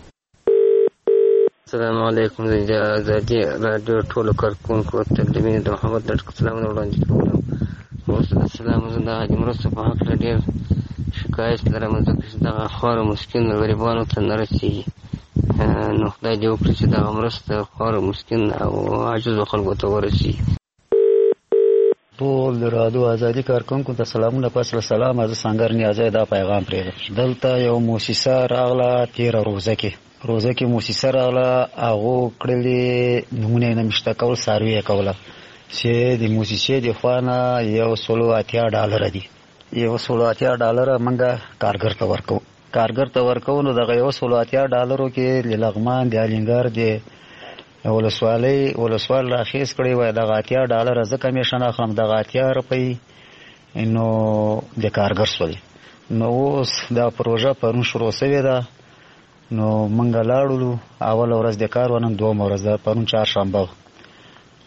السلام علیکم. د ازادي رادیو ټولو کارکونکو ته د مینې د محمد ډاکټر سلام وړاندې کوم. اوس د سلام زنده د مرستو په حق ډېر شکایت لرم چې دغه خوار مسکین غریبانو ته نه رسېږي. نو خدای دې وکړي چې دغه مرسته خوار مسکین او عاجزو خلکو ته ورسېږي. ټول د رادیو ازادي کارکونکو ته سلامونه. پس له سلامه زه سنګر نیازی دا پیغام پرېږدم. دلته یو موسسه راغله تېره روزه کې روزه کې موسسه راغله، هغو کړلې نومونه یې نه مشته کول، څاروي یې کوله چې د موسسې د خوا نه یو سلو اتیا ډالره دي. یو سلو اتیا ډالره موږ کارګر ته ورکوو. کارګر ته ورکوو نو دغه یو سلو اتیا ډالرو کې د لغمان، د الینګار، د ولسوالۍ ولسوال راخیز کړی وای دغه اتیا ډالره زه کمیشن اخلم، دغه اتیا روپۍ نو د کارګر سولې. نو اوس دا پروژه پرون شروع شوې ده. نو موږ لاړو، اول ورځ د کار ونن، دوم ورځ ده پرون چهارشنبه.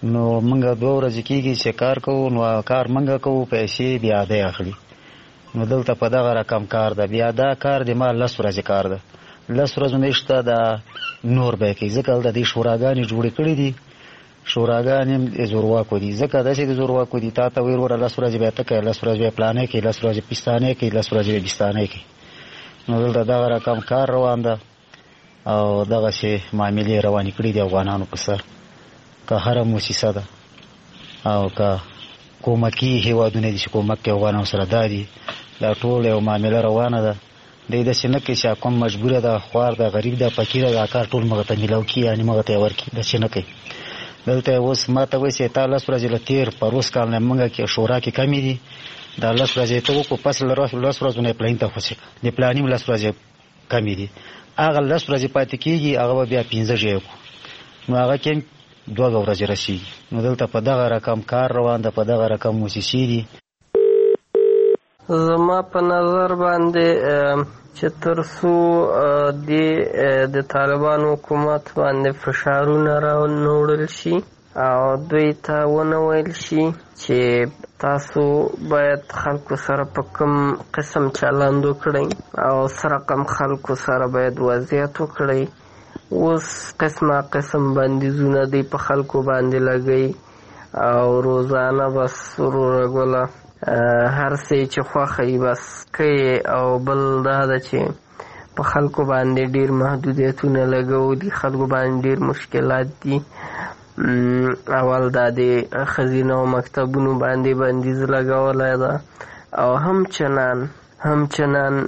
نو موږ دوه ورځې کېږي چې کار کوو، نو کار موږ کوو، پیسې بیا دی اخلي. نو دلته په دغه رقم کار ده. بیا دا کار د ما لس ورځې کار ده، لس ورځو نه شته دا نور به کوي، ځکه دلته دې شوراګانې جوړې کړي دي، شوراګانې زورواکو دي، ځکه داسې د زورواکو دي. تا ته ویل وره لس ورځې به ته کوې، لس ورځې به پلانې کوي، لس ورځې پستانې کوي، لس ورځې به بستانې کوي. نو دلته دغه رقم کار روان ده او دغسې معاملې روانې کړي دي افغانانو په سر. که هره موسسه ده او که کومکي هېوادونه دي چې کومک کوي افغانانو سره، دا دي دا ټول یو معامله روانه ده. دی داسې نه کوي چې کوم مجبوره ده، خوار ده، غریب ده، فقیره ده، کار ټول مغه ته میلاو کړي، یعنې مغه ته یې ورکړي، داسې نه کوي. دلته اوس ما ته وایي چې تا لس ورځې له تېر پروس کال نه موږ کې شورا کې کمې دي، دا لس ورځې ته وکړو، پس له لس ورځو نه یې پلاني ته خوشې کړه، د پلاني هم لس ورځې کمې دي، هغه لس ورځې پاتې کېږي، هغه به بیا پنځه ژویې کړو، نو هغه کې دوه ورځې رسېږي. نو دلته په دغه رقم کار روان ده، په دغه رقم موسسې دي. زما په نظر باندې چې تر څو د طالبانو حکومت باندې فشارونه راوړل شي او دوی ته ونه ویل شي چې تاسو باید خلکو سره په کوم قسم چلند وکړئ او سره کم خلکو سره باید وضعیت وکړئ. اوس قسمه قسم بندیزونه دی په خلکو باندې لګوي او روزانه بس وروره ګوله هر څه چې خوښه یې بس کوي. او بل دا ده چې په خلکو باندې ډېر محدودیتونه لګو دي، خلکو باندې ډېر مشکلات دي. اول دا د ښځینه او مکتبونو باندې بندیز لګولی ده او همچنان همچنان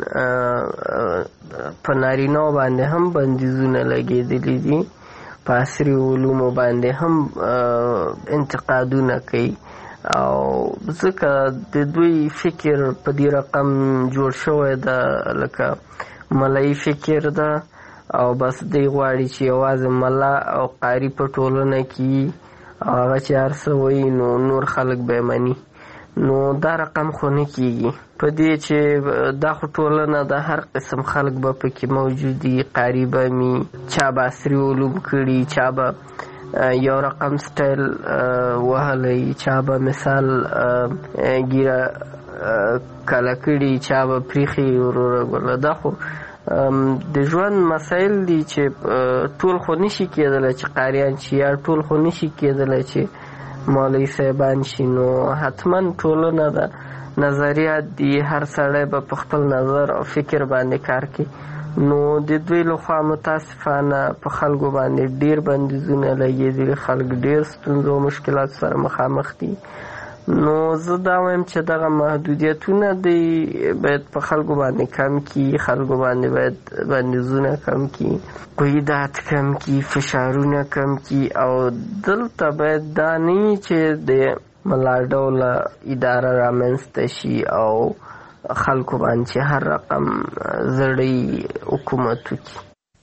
په نارینه‌و باندې هم بندیزونه لګېدلي دي، په عصري علومو باندې هم انتقادونه کوي. او ځکه د دوی فکر په دې رقم جوړ شوی ده لکه ملایي فکر ده او بس دی غواړي چې یوازې ملا او قاري په ټولنه کې او هغه چې هر څه وایي نو نور خلک به یې مني. نو دا رقم خو نه کېږي په دې چې دا خو ټولنه ده، هر قسم خلک به پکې موجود دي، قاري به مي، چا به عصري علوم کړي، چا به یو رقم سټایل وهلی، چا به مثال ګیره کله کړي، چا به پریښي وروره ګوله. دا خو د ژوند مسایل دي چې ټول خو نشي کېدلی چې قاریان شي یا ټول خو نشي کېدلی چې مولوي صاحبان شي. نو حتما ټولنه ده، نظریات دي، هر سړی به په خپل نظر او فکر باندې کار کوي. نو د دوی لخوا متاسفانه په خلکو باندې ډیر بندیزونه لګېدلي، خلک ډیر ستونزو او مشکلاتو سره مخامخ دي. نو زه دا وایم چې دغه محدودیتونه دی باید په خلکو باندې کم کړي، خلکو باندې باید بندیزونه کم کړي، قیودات کم کړي، فشارونه کم کړي. او دلته باید دا نه وي چې د ملا ډوله اداره رامنځته شي او خلکو باندې چې هر رقم زړی حکومت وکړي.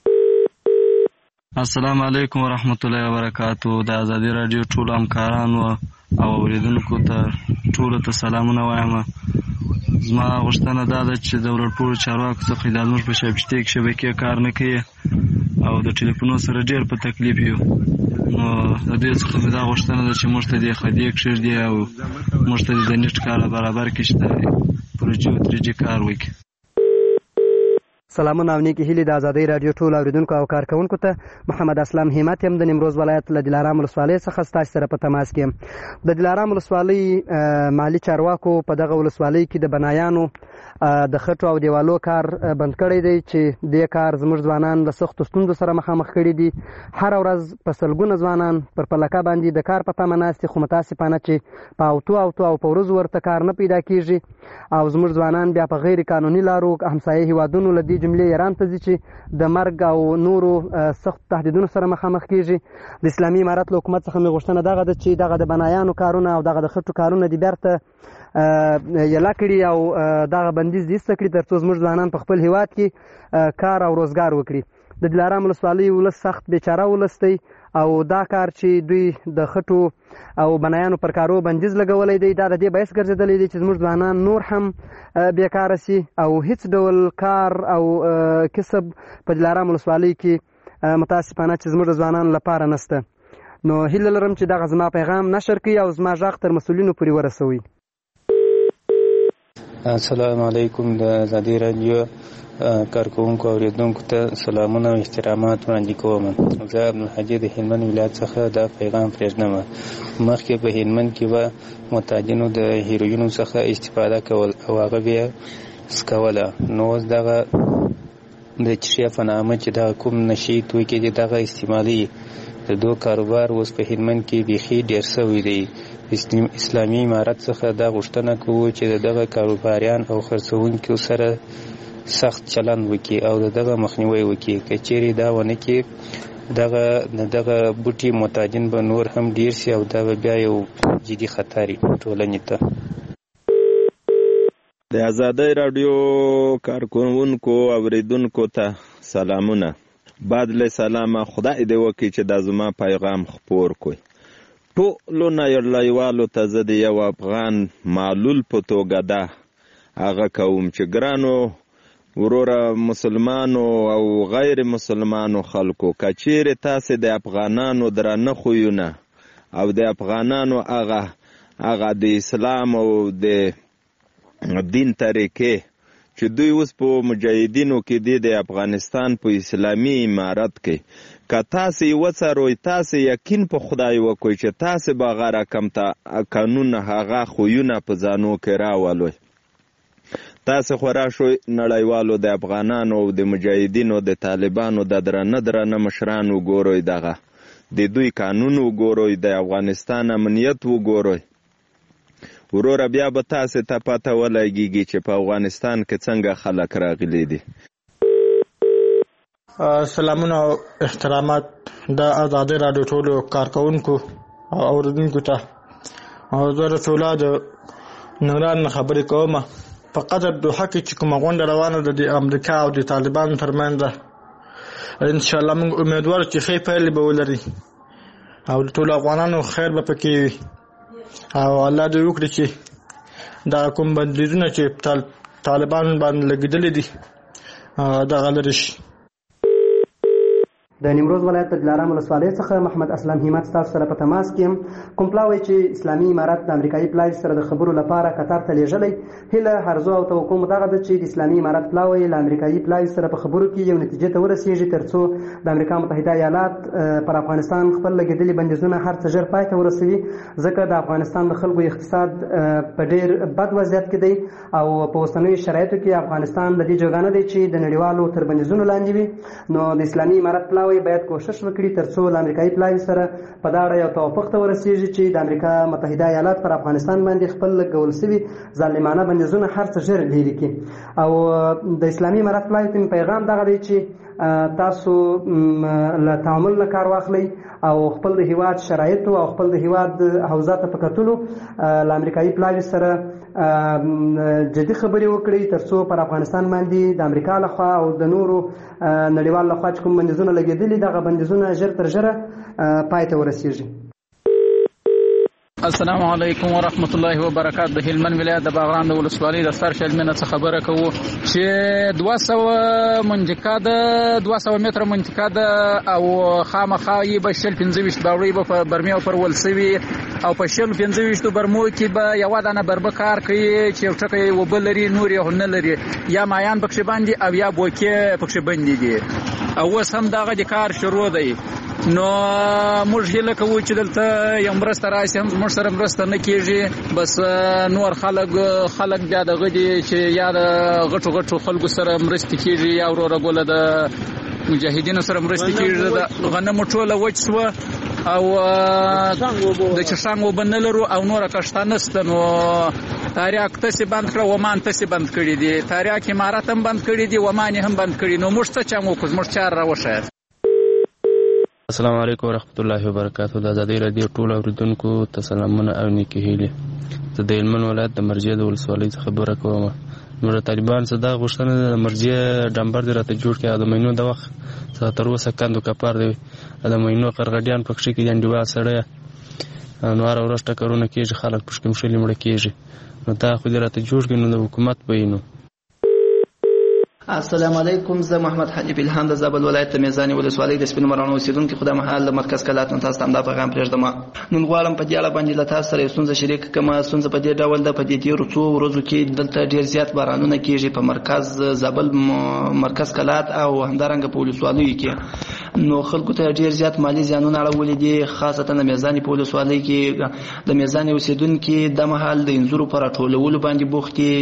السلام علیکم ورحمت الله وبرکاتو. د ازادي راډیو ټول همکارانو او اوریدونکو ته ټولو ته سلامونه وایم. زما غوښتنه دا ده چې د ورلپورو چارواکو څخه دا زموږ په شبکې کې شبکې کار نه کوي او د ټلیفونو سره ډېر په تکلیف یو. نو د دې څخه مې دا غوښتنه ده چې موږ ته دې خدي کښېږدي او موږ ته د نیټ کار برابر کړي چې د پروژې او تري جي کار وکړي. سلامونه او نیکی هیلې د ازادۍ راډیو ټول اوریدونکو او کارکونکو ته. محمد اسلام همت یم د نیمروز ولایت له دلارام ولسوالۍ څخه ستاسو سره په تماس کې یم. د دلارام ولسوالۍ مالی چارواکو په دغه ولسوالۍ کې د بنایانو د خټو او دیوالو کار بند کړی دی چې دې کار زموږ ځوانان له سختو ستونزو سره مخامخ کړي دي. هر ورځ په سلګونه ځوانان پر پلکه باندې د کار په تمه ناست دي، خو متاسفانه چې په اوتو اوتو او په ورځو ورته کار نه پیدا کېږي او زموږ ځوانان بیا په غیر قانوني لارو همسایه هیوادونو له دې جملې ایران ته ځي چې د مرګ او نورو سخت تهدیدونو سره مخامخ کېږي. د اسلامي امارت له حکومت څخه مې غوښتنه دغه ده چې دغه د بنایانو کارونه او دغه د خټو کارونه دې بیرته یلا کړي او دغه بندیز دې ایسته کړي تر څو زموږ ځوانان په خپل هیواد کې کار او روزګار وکړي. د دلارام ولسوالۍ ولس سخت بیچاره ولس دی او دا کار چې دوی د خټو او بنایانو پر کارو بندیز لګولی دی دا د دې باعث ګرځېدلی دی چې زموږ ځوانان نور هم بیکاره سي او هیڅ ډول کار او کسب په دلارام ولسوالۍ کې متاسفانه چې زموږ ځوانانو لپاره نشته. نو هیله لرم چې دغه زما پیغام نشر کړئ او زما غږ تر مسؤلینو پورې ورسوئ. السلام علیکم. د آزادي رادیو کارکوونکو اوریدونکو ته سلامونه او احترامات وړاندې کوم. زه عبدالحجي د هلمند ولایت څخه دا پیغام پرېږدم. مخکې په هلمند کې به معتادینو د هیروینو څخه استفاده کول او هغه بیا څکوله. نو اوس دغه د چشیا په نامه چې دغه کوم نشي توکي دي دغه استعمالي د دو کاروبار اوس په هلمند کې بیخي ډېر سوی دی. اسلامي امارت څخه دا غوښتنه کوو چې دغه کاروباریان او خرڅوونکو سره سخت چلند وکړي او دغه مخنیوی وکړي. که چیرې دا ونه کړي دغه دغه بوټي معتادین به نور هم ډیر شي او دا به بیا یو جدي خطر ټولنې ته. د آزادۍ راډیو کارکوونکو اوریدونکو ته سلامونه. بعد له سلامه خدای دې وکړي چې دا زما پیغام خپور کړي. ټولو نړیوالو ته زه د یو افغان معلول په توګه ده هغه کوم چې ګرانو وروره مسلمانو او غیر مسلمانو خلکو، که چیرې تاسې د افغانانو درانه خویونه او د افغانانو هغه هغه د اسلام او د دین طریقې چې دوی اوس په مجاهدینو کې دي د افغانستان په اسلامي امارت کې، که تاسې یې وڅاروئ تاسې یقین په خدای وکړئ چې تاسې به هغه رقم ته قانون هغه خویونه په ځانو کې راولئ. تاسې خو راشئ نړیوالو د افغانانو او د مجاهدینو د طالبانو د درانه درانه مشران وګورئ، دغه د دوی قانون وګورئ، د افغانستان امنیت وګورئ. وروره بیا به تاسې ته پته ولګېږي چې په افغانستان کې څنګه خلک راغلي دي. سلامونه او احترامات د آزادۍ راډیو ټولو کارکوونکو او اوریدونکو ته. او زه رسوله د ننګرهار نه خبرې کوم. په قطر دوحه کې چې کومه غونډه روانه ده د امریکا او د طالبانو ترمنځ ده، انشاءالله موږ امیدوار چې ښې پایلې به ولري او د ټولو افغانانو خیر به پکې وي او الله دې وکړي چې دا کوم بندیزونه چې طالبان باندې لګېدلي دي دغه لرې شي. د نیمروز ولایت د دلارام ولسوالۍ څخه محمد اسلام همت ستاسو سره په تماس کې یم. کوم پلاوی چې اسلامي امارت د امریکایي پلاوي سره د خبرو لپاره قطر ته لیږلی، هیله هرزو او توقع مو دغه ده چې د اسلامي امارت پلاوی له امریکایي پلاوي سره په خبرو کې یو نتیجې ته ورسیږي تر څو د امریکا متحده ایالات پر افغانستان خپل لګېدلي بندیزونه هر څه ژر پای ته ورسوي، ځکه د افغانستان د خلکو اقتصاد په ډېر بد وضعیت کې دی او په اوسنیو شرایطو کې افغانستان د دې جوګه نه دی چې د نړیوالو تر بندیزونو لاندې وي. نو د اسلامي امارت پلاوی باید کوشش وکړي تر څو د امریکایي پلاوي سره په دا اړه یو توافق ته ورسیږي چې د امریکا متحده ایالات پر افغانستان باندې خپل لګول شوي ظالمانه بندیزونه هر څه ژر لرې کړي. او د اسلامي امارت پلاوي ته پیغام دغه دی چې تاسو له تعامل نه کار واخلئ او خپل د هیواد شرایطو او خپل د هیواد حوزه ته په کتلو له امریکایي پلاوي سره جدي خبرې وکړي تر څو پر افغانستان باندې د امریکا لخوا او د نورو نړیوال لخوا چې کوم بندیزونه لګېدلي دغه بندیزونه ژر تر ژره پای ته ورسیږي. السلام علیکم ورحمت الله وبرکاته. د هلمند ولایت د باغران د ولسوالۍ د سر شلمنه څخه خبره کوو چې دوه سوه منطقه ده، دوه سوه متره منطقه ده او خامخا یې به شل پنځه ویشت باوړۍ به په برمې او پرول سوي او په شل پنځه ویشتو برمو کې به یوه دانه بربه کار کوي چې یو ټکی اوبه لري نور یې نه لري، یا مایان پکښې باندې او یا بوکې پکښې بندې دي او اوس هم دغه د کار شروع دی. نو موږ هیله کوو چې دلته یو مرسته راشي، هم موږ سره مرسته نه کېږي، بس نور خلک خلک بیا دغه دي چې یا د غټو غټو خلکو سره مرستې کېږي یا وروره ګوله د مجاهدینو سره مرستې کېږي. د غنمو ټوله وچ سوه او د چشانګ اوبه نه لرو او نوره کښته نشته. نو تاریاک تاسې بند کړه، ومان تاسې بند کړي دي، تاریاک امارت هم بند کړي دي، ومان هم بند کړي. نو موږ څه چم وکړو؟ موږ چار راوښایاست. السلام علیکم ورحمت الله وبرکاته. د آزادۍ راډیو ټولو اوریدونکو ته سلامونه او نیکې هیلې. زه د هلمند ولایت د مرجې د ولسوالۍ څخه خبره کوم. نو د طالبان څخه دا غوښتنه ده د مرجې ډمبر دې راته جوړ کړي او د مینو د وخت څخه تر اوسه کندو کپار دی، د مینو قرغډیان پکښې کې دي، انډیوال سړی نو هره ورځ ټکرونه کېږي، خلک پکښې مشلې مړه کېږي. نو دا خو دې راته جوړ کړي نو د حکومت به یې نو السلام علیکم. زه محمد حنیف الهام د زابل ولایت د میزانې ولسوالۍ د سپین مرانو اوسیدونکي خو د مهال د مرکز کلات نن تاسو ته همدا پیغام پرېږدم. نن غواړم په دې اړه باندې له تاسو سره یو ستونزه شریک کړم. ستونزه په دې ډول ده، په دې تېرو څو ورځو کې دلته ډېر زیات بارانونه کېږي په مرکز زابل مرکز کلات او همدارنګه په ولسوالیو کې. نو خلکو ته ډېر زیات مالي زیانونه اړولي دي، خاصتا د میزانې په ولسوالۍ کې د میزانې اوسیدونکي د مهال د انځورو په راټولولو باندې بوخت دي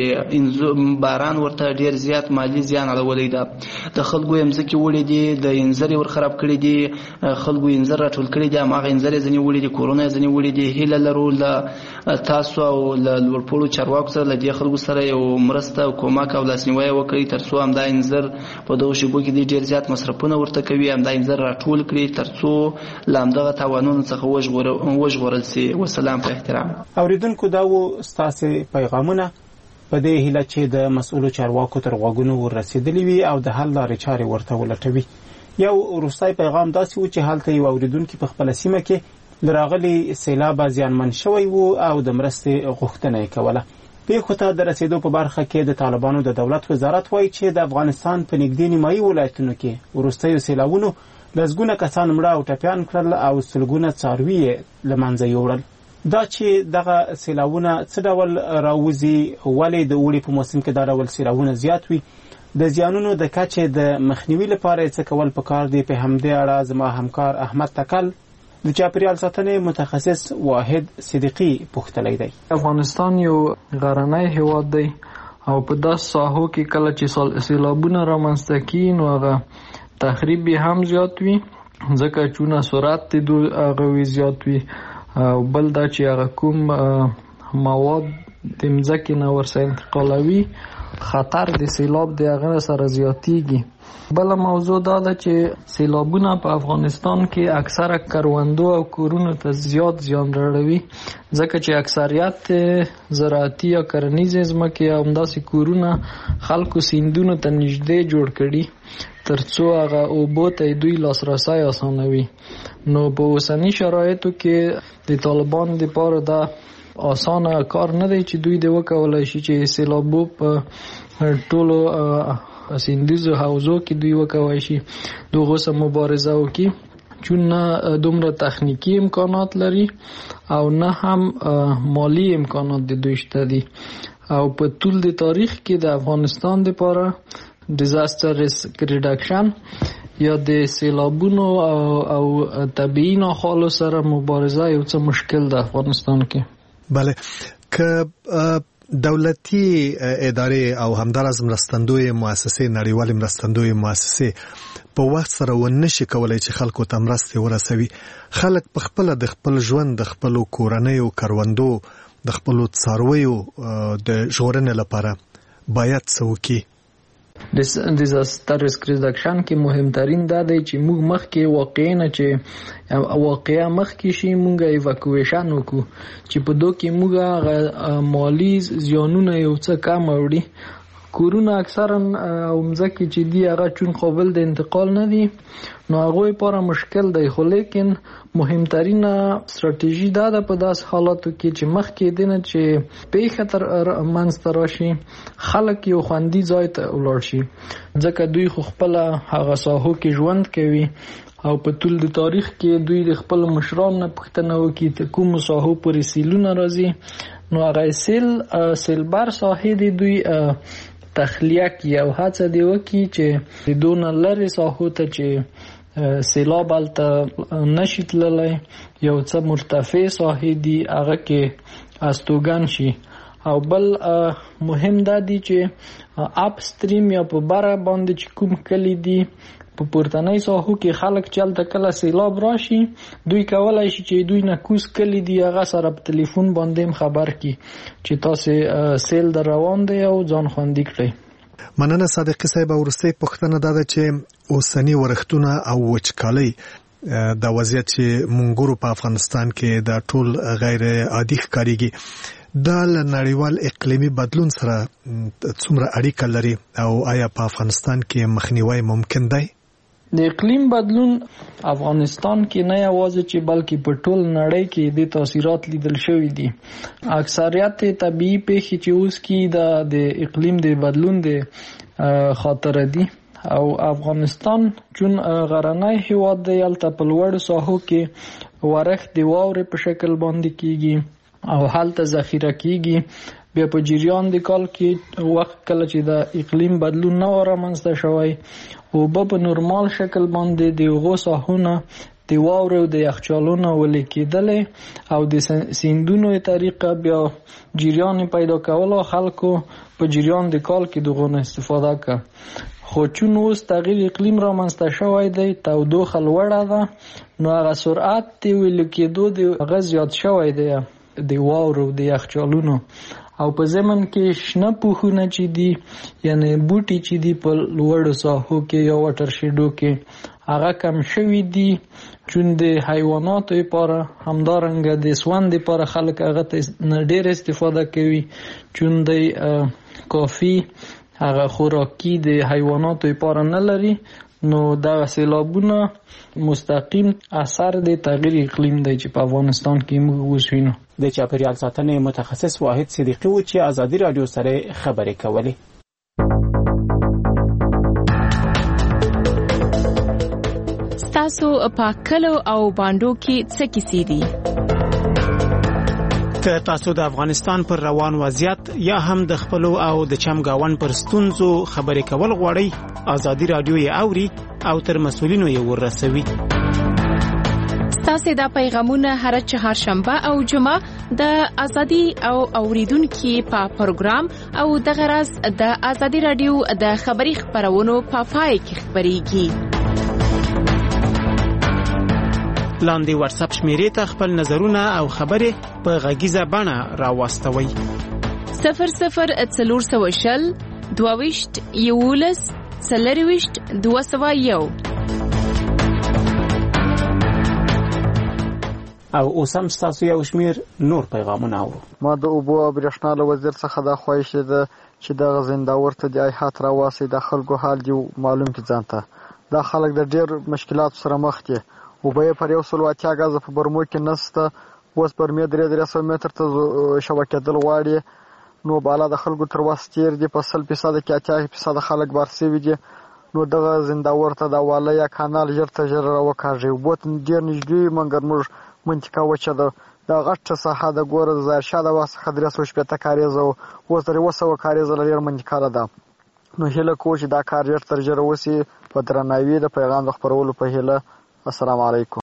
چې باران ورته ډېر زیات مالي زیان اړولی ده. د خلکو مځکې وړي دي، د انځر یې ور خراب کړي دي، خلکو انځر راټول کړي دي، هماغه انځر یې ځینې وړي دي، کورونه یې ځینې وړي دي. هیله لرو له تاسو او له لوړپوړو چارواکو سره له دې خلکو سره یو مرسته او کومک او لاسنیوی وکړي تر څو همدا انځر په دغو شېبو کې ډېر زیات مصرفونه ورته کوي، همدا انځر راټول کړي تر څو له همدغه تاوانونو څخه وژغورل سي. وسلام په احترام. اورېدونکو دا و ستاسې پیغامونه په دې هیله چې د مسؤلو چارواکو تر غوږونو ورسېدلي وي او د حل لارې چارې ورته ولټوي. یو وروستی پیغام داسې و چې هلته یو اورېدونکي په خپله سیمه کې له راغلي سیلابه زیانمن شوی و او د مرستې غوښتنه یې کوله. پیښو ته د رسېدو په برخه کې د طالبانو د دولت وزارت وایي چې د افغانستان په نږدې نیمایي ولایتونو کې وروستیو سیلابونو لسګونه کسان مړه او ټپیان کړل او سلګونه څاروي یې له منځه یوړل. دا چې دغه سیلابونه څه ډول راوځي، ولې د اوړي په موسم کې دا ډول سیلابونه زیات وي، د زیانونو د کچې د مخنیوي لپاره یې څه کول پکار دي، په همدې اړه زما همکار احمد تکل د چاپیریال ساتنې متخصص واحد صدیقي پوښتلی دی. افغانستان یو غرنی هیواد دی او په داسې ساحو کې کله چې سیلابونه رامنځته کیږي نو هغه تخریب یې هم زیات وي، ځکه چونه سرعت یې هغه وي زیات وي، او بل دا چې هغه کوم مواد د مځکې نه ورسره انتقالوي خطر د سیلاب د هغه سره زیاتیږي. بله موضوع دا ده چې سیلابونه په افغانستان کې اکثره کروندو او کورونو ته زیات زیان راړوي، ځکه چې اکثریت زراعتي یا کرنیزې ځمکې او همداسې کورونه خلکو سیندونو ته نږدې جوړ کړي تر څو هغه اوبو ته دوی لاسرسی اسانوي. نو په اوسني شرایطو کې د طالبانو دپاره دا اسانه کار نه دی چې دوی د وکولای شي چې سیلابو په ټولو سیندیزو حوزو کې دوی وکوای شي دغه سره مبارزه وکړي، چون نه دومره تخنیکی امکانات لري او نه هم مالی امکانات د دوی شته دي. او په ټول د تاریخ کې د افغانستان لپاره ډیزاستر ریسک ریډکشن یا د سیلابونو او, او طبیعي ناخوالو سره مبارزه یو څه مشکل ده افغانستان کې. بله، که دولتي ادارې او همداراز مرستندوی مؤسسې نړیوالې مرستندوی مؤسسې په وخت سره ونشي کولای چې خلکو ته مرستې ورسوي، خلک په خپل د خپل ژوند د خپل کورنیو کروندو د خپل څارویو د ژغورنې لپاره باید څه وکړي؟ د ډیزاستر ریسک ریډکشن کې مهمترین دا دی چې موږ مخکې واقعي نه چې واقعیا مخکې شي موږ ایواکویشن وکړو چې په دوی کې موږ مالی زیانونه یو څه کم وړي. کورونه اکثرا او مځکې چې دی هغه چون قابل د انتقال نه دي نو هغه لپاره مشکل دی، خو لیکن مهمترین استراتیژي دا ده په داس حالاتو کې چې مخکې دینه چې پیښه تر منځته راشي خلک یو خوندي ځای ته ولاړ شي، ځکه دوی خو خپل هغه ساحو کې ژوند کوي او په ټول د تاریخ کې دوی د خپل مشران نه پوښتنه وکړي ته کوم ساحو پورې سیلونه راځي نو هغه سیل سیلبر ساحې دی دوی تخلیه کی او هڅه دی وکړي چې د دونه لرې ساحو ته چې سیلاب هلته نشي تللی یو څه مرتفع ساحې دي هغه کې استوګن شي. او بل مهم دا دی چې اپ سټریم یا په بره باندې چې کوم کلی دي په پورتنۍ ساحو کې خلک چې هلته کله سیلاب راشي دوی کولی شي چې دوی نه کوز کلی دي هغه سره په تلیفون باندې هم خبر کړي چې تاسې سیل در روان دی او ځان خوندي کړئ. مننه صادقي صاحب. وروستۍ پوښتنه دا ده چې اوسني ورښتونه او وچکالۍ د وضعیت چې مونږ ګورو په افغانستان کې دا ټول غیر عادي ښکارېږي، دا له نړیوال اقلیمي بدلون سره څومره اړیکه لري او آیا په افغانستان کې مخنیوی ممکن دی؟ د اقلیم بدلون افغانستان کې نه یوازې چې بلکې په ټول نړۍ کې د تاثیرات لیدل شوي دي. اکثریت طبیعي پیښې چې اوس کې د اقلیم د بدلون د خاطره دي. او افغانستان چون غرنی هیواد دی هلته په لوړو ساحو کې ورښت د واورې په شکل باندې کیږي او هلته ذخیره کیږي. بیا په جریان د کال کې وخت کله چې د اقلیم بدلون نه رامنځته شوی اوبه په نورمال شکل باندې د هغو ساحونه د واورې او د یخچالونو ولې کېدلې او د سیندونو طریقه بیا جریان پیدا کولو خلکو په جریان د کال کې دغه استفاده کړه. خو چون اوس تغییر اقلیم رامنځته شوی دی تودوخه لوړه ده نو هغه سرعت د ویلې کېدو د هغه زیات شوی دی د واورو د یخچالونو او په ضمن کې شنه پوښونه چې دي یعنی بوټي چې دي په لوړو ساحو کې یا واټر شیډو کې هغه کم شوي دي چون د حیواناتو لپاره همدارنګه د سوند لپاره خلک هغه ته ډېر استفاده کوي چون د کافي هغه خوراکي د حیواناتو لپاره نه لري نو دا سیلابونه مستقیم اثر د تغییر اقلیم دی چې په افغانستان کې موږ اوس وینو. د چاپیریال ساتنې متخصص واحد صدیقي و چې ازادي رادیو سره خبرې کولې. ستاسو په کلو او باندو کې څه کیسې دي؟ که تاسو د افغانستان پر روان وضعیت یا هم د خپلو او د چمګاون پر ستونزو خبرې کول غواړئ ازادي رادیو یې اوري او تر مسؤلینو یې ورسوي. تاسو دا پیغامونه هر چهارشنبه او جمعه د ازادي او اوریدونکو په پروګرام او د غرض د ازادي رادیو د خبري خبرونو په پای کې خبريږي. لاندې واتس اپ شمیرې ته خپل نظرونه او خبرې په غږیزه بڼه راوستوي. صفر صفر څلور سوه شل دوه ویشت یولس څلور ویشت دوه سوه یو. او اوس هم ستاسو یو شمیر نور پیغامونه اورو. ما د اوبو او برېښنا له وزیر څخه دا خواهش ده چې دغه زنداور ته د ایحات راواسي د خلکو حال دی معلوم کی ځانته دا خلک د ډېر مشکلات سره مخ دي. وبې پر یو سل واتیا غاز په برمو کې نسته اوس پر مې درې درې سو متر ته شبکې دل غواړي نو بالا د خلکو تر واستیر دي په سل فیصد کې اتیا فیصد خلک بارسي دي نو دغه زنداور ته د واله یا کانال جر ته جر راوکاږي وبوت ډیر نږدې منګر موږ منطقه وچه ده د غټه ساحه د ګور ظاهر شاده واسه درې سو شپږ کاریزه اوس درې وسو کاریزه لري منطقه ده نو هله کو چې دا کار جر تر جر وسی په درناوي د پیغام د خبرولو په هله. السلام علیکم.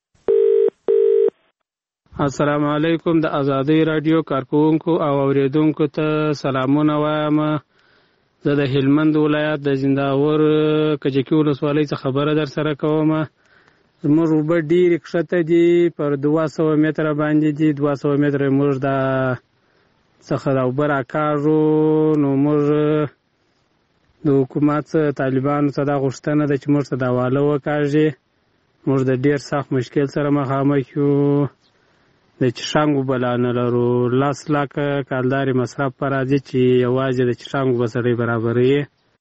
السلام علیکم. د ازادي رادیو کارکونکو او اوریدونکو ته سلامونه وایم. زه د هلمند ولایت د زنداور کجکی ولسوالۍ څخه خبره در سره کوم. زموږ اوبه ډېرې کښته دي پر دوه سوه متره باندې دي دوه سوه متره موږ د څخه د اوبه راکاږو نو موږ د حکومت طالبانو ته دا غوښتنه ده چې موږ ته دا واله وکاږي. موږ د ډېر سخت مشکل سره مخامخ یو د چشانګو بلا نه لرو لاس لاکه کالدارې مصرف په راځي چې یوازې د چشانګو به سړی برابروي.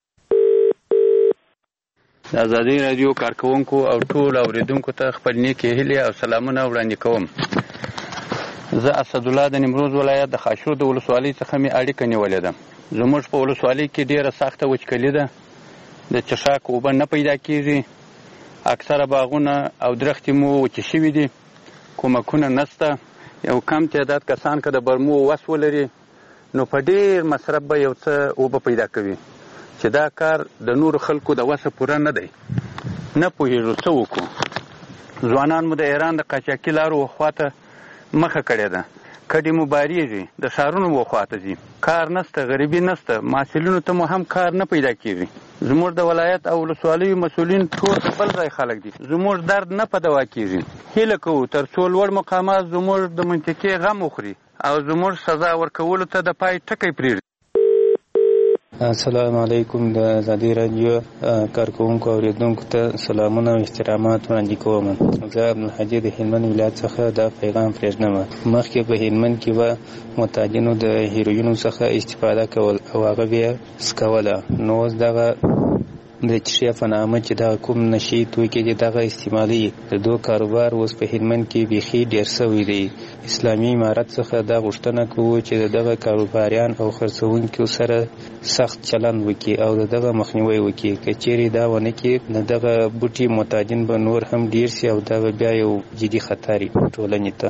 د ازادي رادیو کارکونکو او ټول اوریدونکو ته خپل نیکې هیلې او سلامونه وړاندې کوم. زه اسدالله د نیمروز ولایت د خاشرود ولسوالۍ څخه مې اړیکه نیولې ده. زموږ په ولسوالۍ کې ډېره سخته وچکلي ده. د چشاک اوبه نه پیدا کېږي. اکثره باغونه او درختې مو وچې شوي دي. کومکونه نسته. یو کم تعداد کسان که د برمو وس ولري نو په ډېر مصرف به یو څه اوبه پیدا کوي چې دا کار د نورو خلکو د وسه پوره نه دی. نه پوهېږو څه وکړو. ځوانان مو د ایران د قاچاقي لارو خواته مخه کړې ده. کډې مو بارېږي. د ښارونو وخواته ځي. کار نسته. غریبي نسته. محصلینو ته مو هم کار نه پیدا کېږي. زموږ د ولایت او ولسوالیو مسؤلین ټول بل ځای خلک دي. زموږ درد نه په دوا کېږي. هیله کوو تر څو لوړ مقامات زموږ د منطقې غم وخوري او زموږ سزا ورکولو ته د پای ټکی پرېږدي. السلام علیکم. د ازادي رادیو کارکونکو اوریدونکو ته سلامونه او احترامات وړاندې کوم. زه عبدالحجي د هلمند ولایت څخه دا پیغام پرېږدم. مخکې په هلمند کې به معتادینو د هیروینو څخه استفاده کول او هغه بیا څکوله. نو اوس دغه د چشیا په نامه چې دغه کوم نشي توکي چې دغه استعمالي د دوه کاروبار اوس په هلمند کې بیخي ډېر سوی دی. اسلامي امارت څخه دا غوښتنه کوو چې دغه کاروباریان او خرڅوونکو سره سخت چلند وکړي او دغه مخنیوي وکړي. که چیرې دا ونه کړي نو دغه بوټي محتاجین به نور هم ډېر سي او دا بیا یو جدي خطر وي ټولنې ته.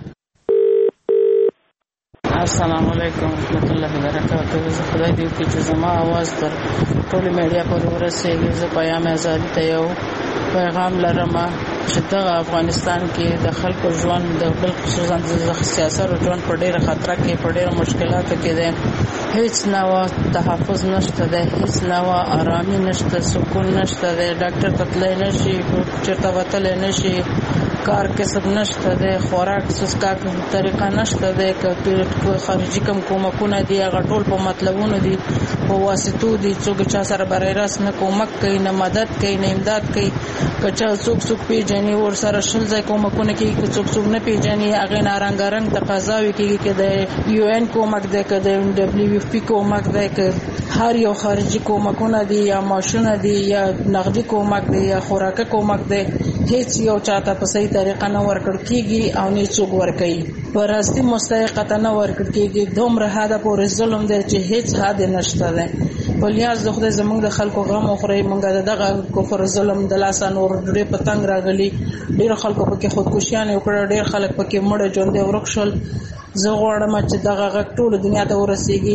السلام علیکم ورحمۃ اللہ وبرکاتہ. زه خدای دې وکړي چې زما اواز تر ټولې میډیا پورې ورسېږي. زه پیام ازادي ته یو پیغام لرم چې دغه افغانستان کې د خلکو ژوند د بل خصوصا د سیاست ژوند په ډېره خطر کې په ډېره مشکلاتو کې دی. هیڅ نوع تحفظ نشته دی، هیڅ نوع آرامي نشته، سکون نشته دی. ډاکټر ته تللی نشي، چېرته وتلی نشي، کار کسب نشته دی، خوراک څښاک طریقه نشته دی. که خارجي کوم کومکونه دي هغه ټول په مطلبونو دي، په واسطو دي. څوک چا سره برای راست نه کومک کوي، نه مدد کوي، نه امداد کوي. که چا څوک څوک پیژني ورسره شل ځای کومکونه کوي، که څوک څوک نه پیژني هغې نه رنګارنګ تقاضاوې کېږي که د یو این کومک دی، که د ډبلیو ایف پي کومک دی، که هر یو خارجي کومکونه دي یا معاشونه دي یا نغدي کومک دی یا خوراکه کومک دی. هیڅ یو چاته په صحیح طریقه نه ورکړ کېږي او نه څوک ورکوي. په راستي مستحقته نه ورکړ کېږي. دومره حده پورې ظلم دی چې هیڅ حد نشته دی. په لیاز د خدای زموږ د خلکو غم وخورئ. موږ د دغه کفر ظلم د لاسه نور ډېر په تنګ راغلي. ډېرو خلکو پکې خودکشیانې وکړه، ډېر خلک پکې مړه ژوندي ورک شول. زه غواړم چې دغه غږ ټوله دنیا ته ورسېږي.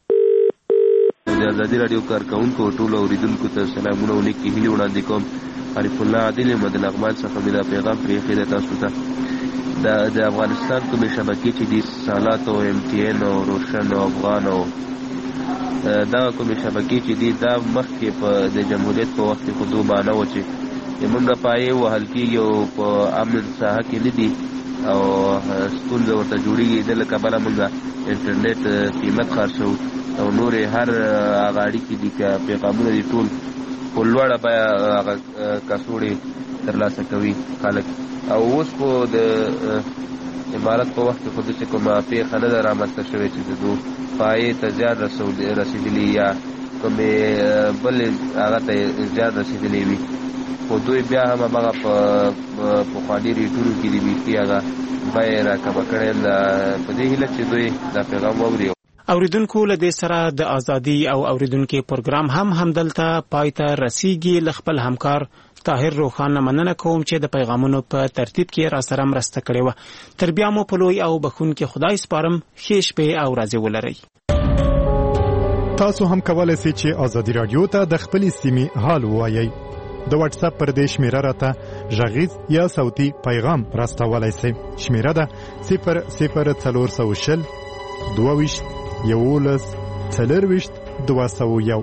د ازادي راډیو کارکوونکو ټولو اورېدونکو ته سلامونه او نیکې هیلې وړاندې کوم. عارف الله عادل یم د لغمان څخه مې دا پیغام پرېښی دی تاسو ته. د افغانستان کومې شبکې چې دي سالات او ایم ټي این او روشن او افغان او دغه کومې شبکې چې دي دا مخکې په د جمهوریت په وخت کې خو دوبانه وه چې زمونږ پایې وهل کېږي او په امن ساحه کې نه دي او ستونزه ورته جوړېږي. د له کبله مونږ انټرنیټ قیمت خرڅوو او نورې هر هغه اړیکې دي که پیغامونه دي ټول په لوړه بیه هغه کڅوړې ترلاسه کوي خلک. او اوس خو د امارت په وخت کې خو داسې کومه پېښه نه ده رامنځته شوې چې د دوی پایې ته زیان رسېدلي یا کومې بلې هغه ته زیان رسېدلی وي. خو دوی بیا هم همغه په پخواني ریټونو کې دي بیخي هغه بیې راکمه کړې ده. په دې هیله چې دوی دا پیغام واوري. اوریدونکو له دې سره د ازادي او اوریدونکو پروګرام هم همدلته پای ته رسیږي. له خپل همکار طاهر روخان مننه کوم چې د پیغامونو په ترتیب کې را سره مرسته کړې وه. تر بیا مو په لوی او بخښونکي خدای سپارم. ښې شپې او ورځې ولرئ. تاسو هم کولی شئ چې ازادي راډیو ته د خپلې سیمې حال ووایئ. د واتس اپ پر دې شمیره راته غږیز یا صوتي پیغام راستولی شئ. شمیره ده صفر صفر څلور سوه شل دوه ویشت یولس څلرویشت دوه سوه یو.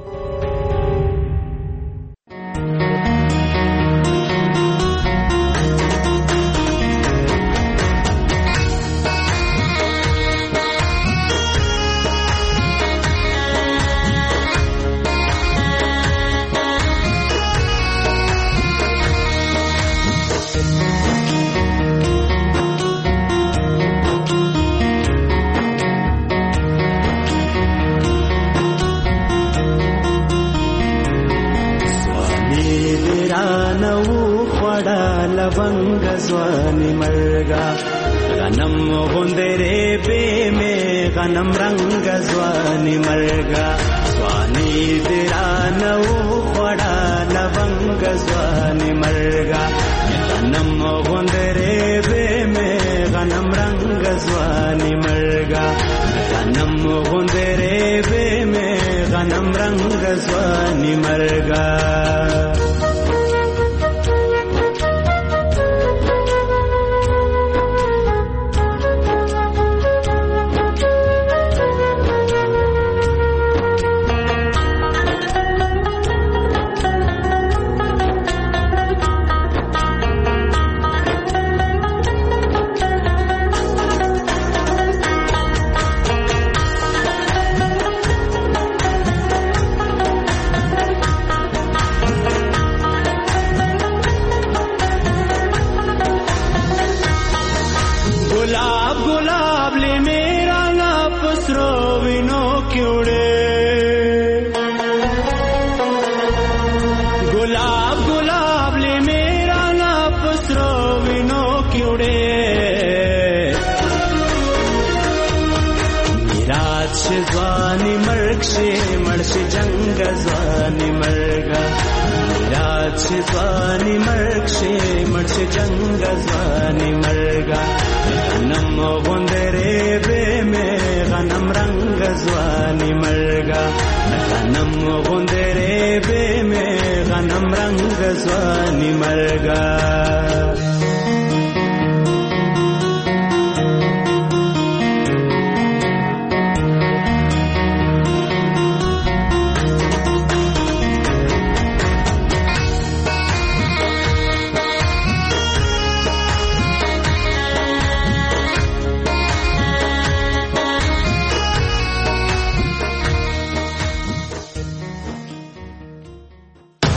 गुलाब गुलाब ले मेरा ना पसरो विनो क्योड़े मिराज से ज़वानी मर्ग से मर्श जंग ज़वानी मर्गा मिराज से ज़वानी मर्ग से मर्श जंग ज़वानी मर्गा गनम गुंदरे बे में गनम रंग ज़वानी मर्गा गनम गुंदरे बे में गनम रंग ज़वानी मर्गा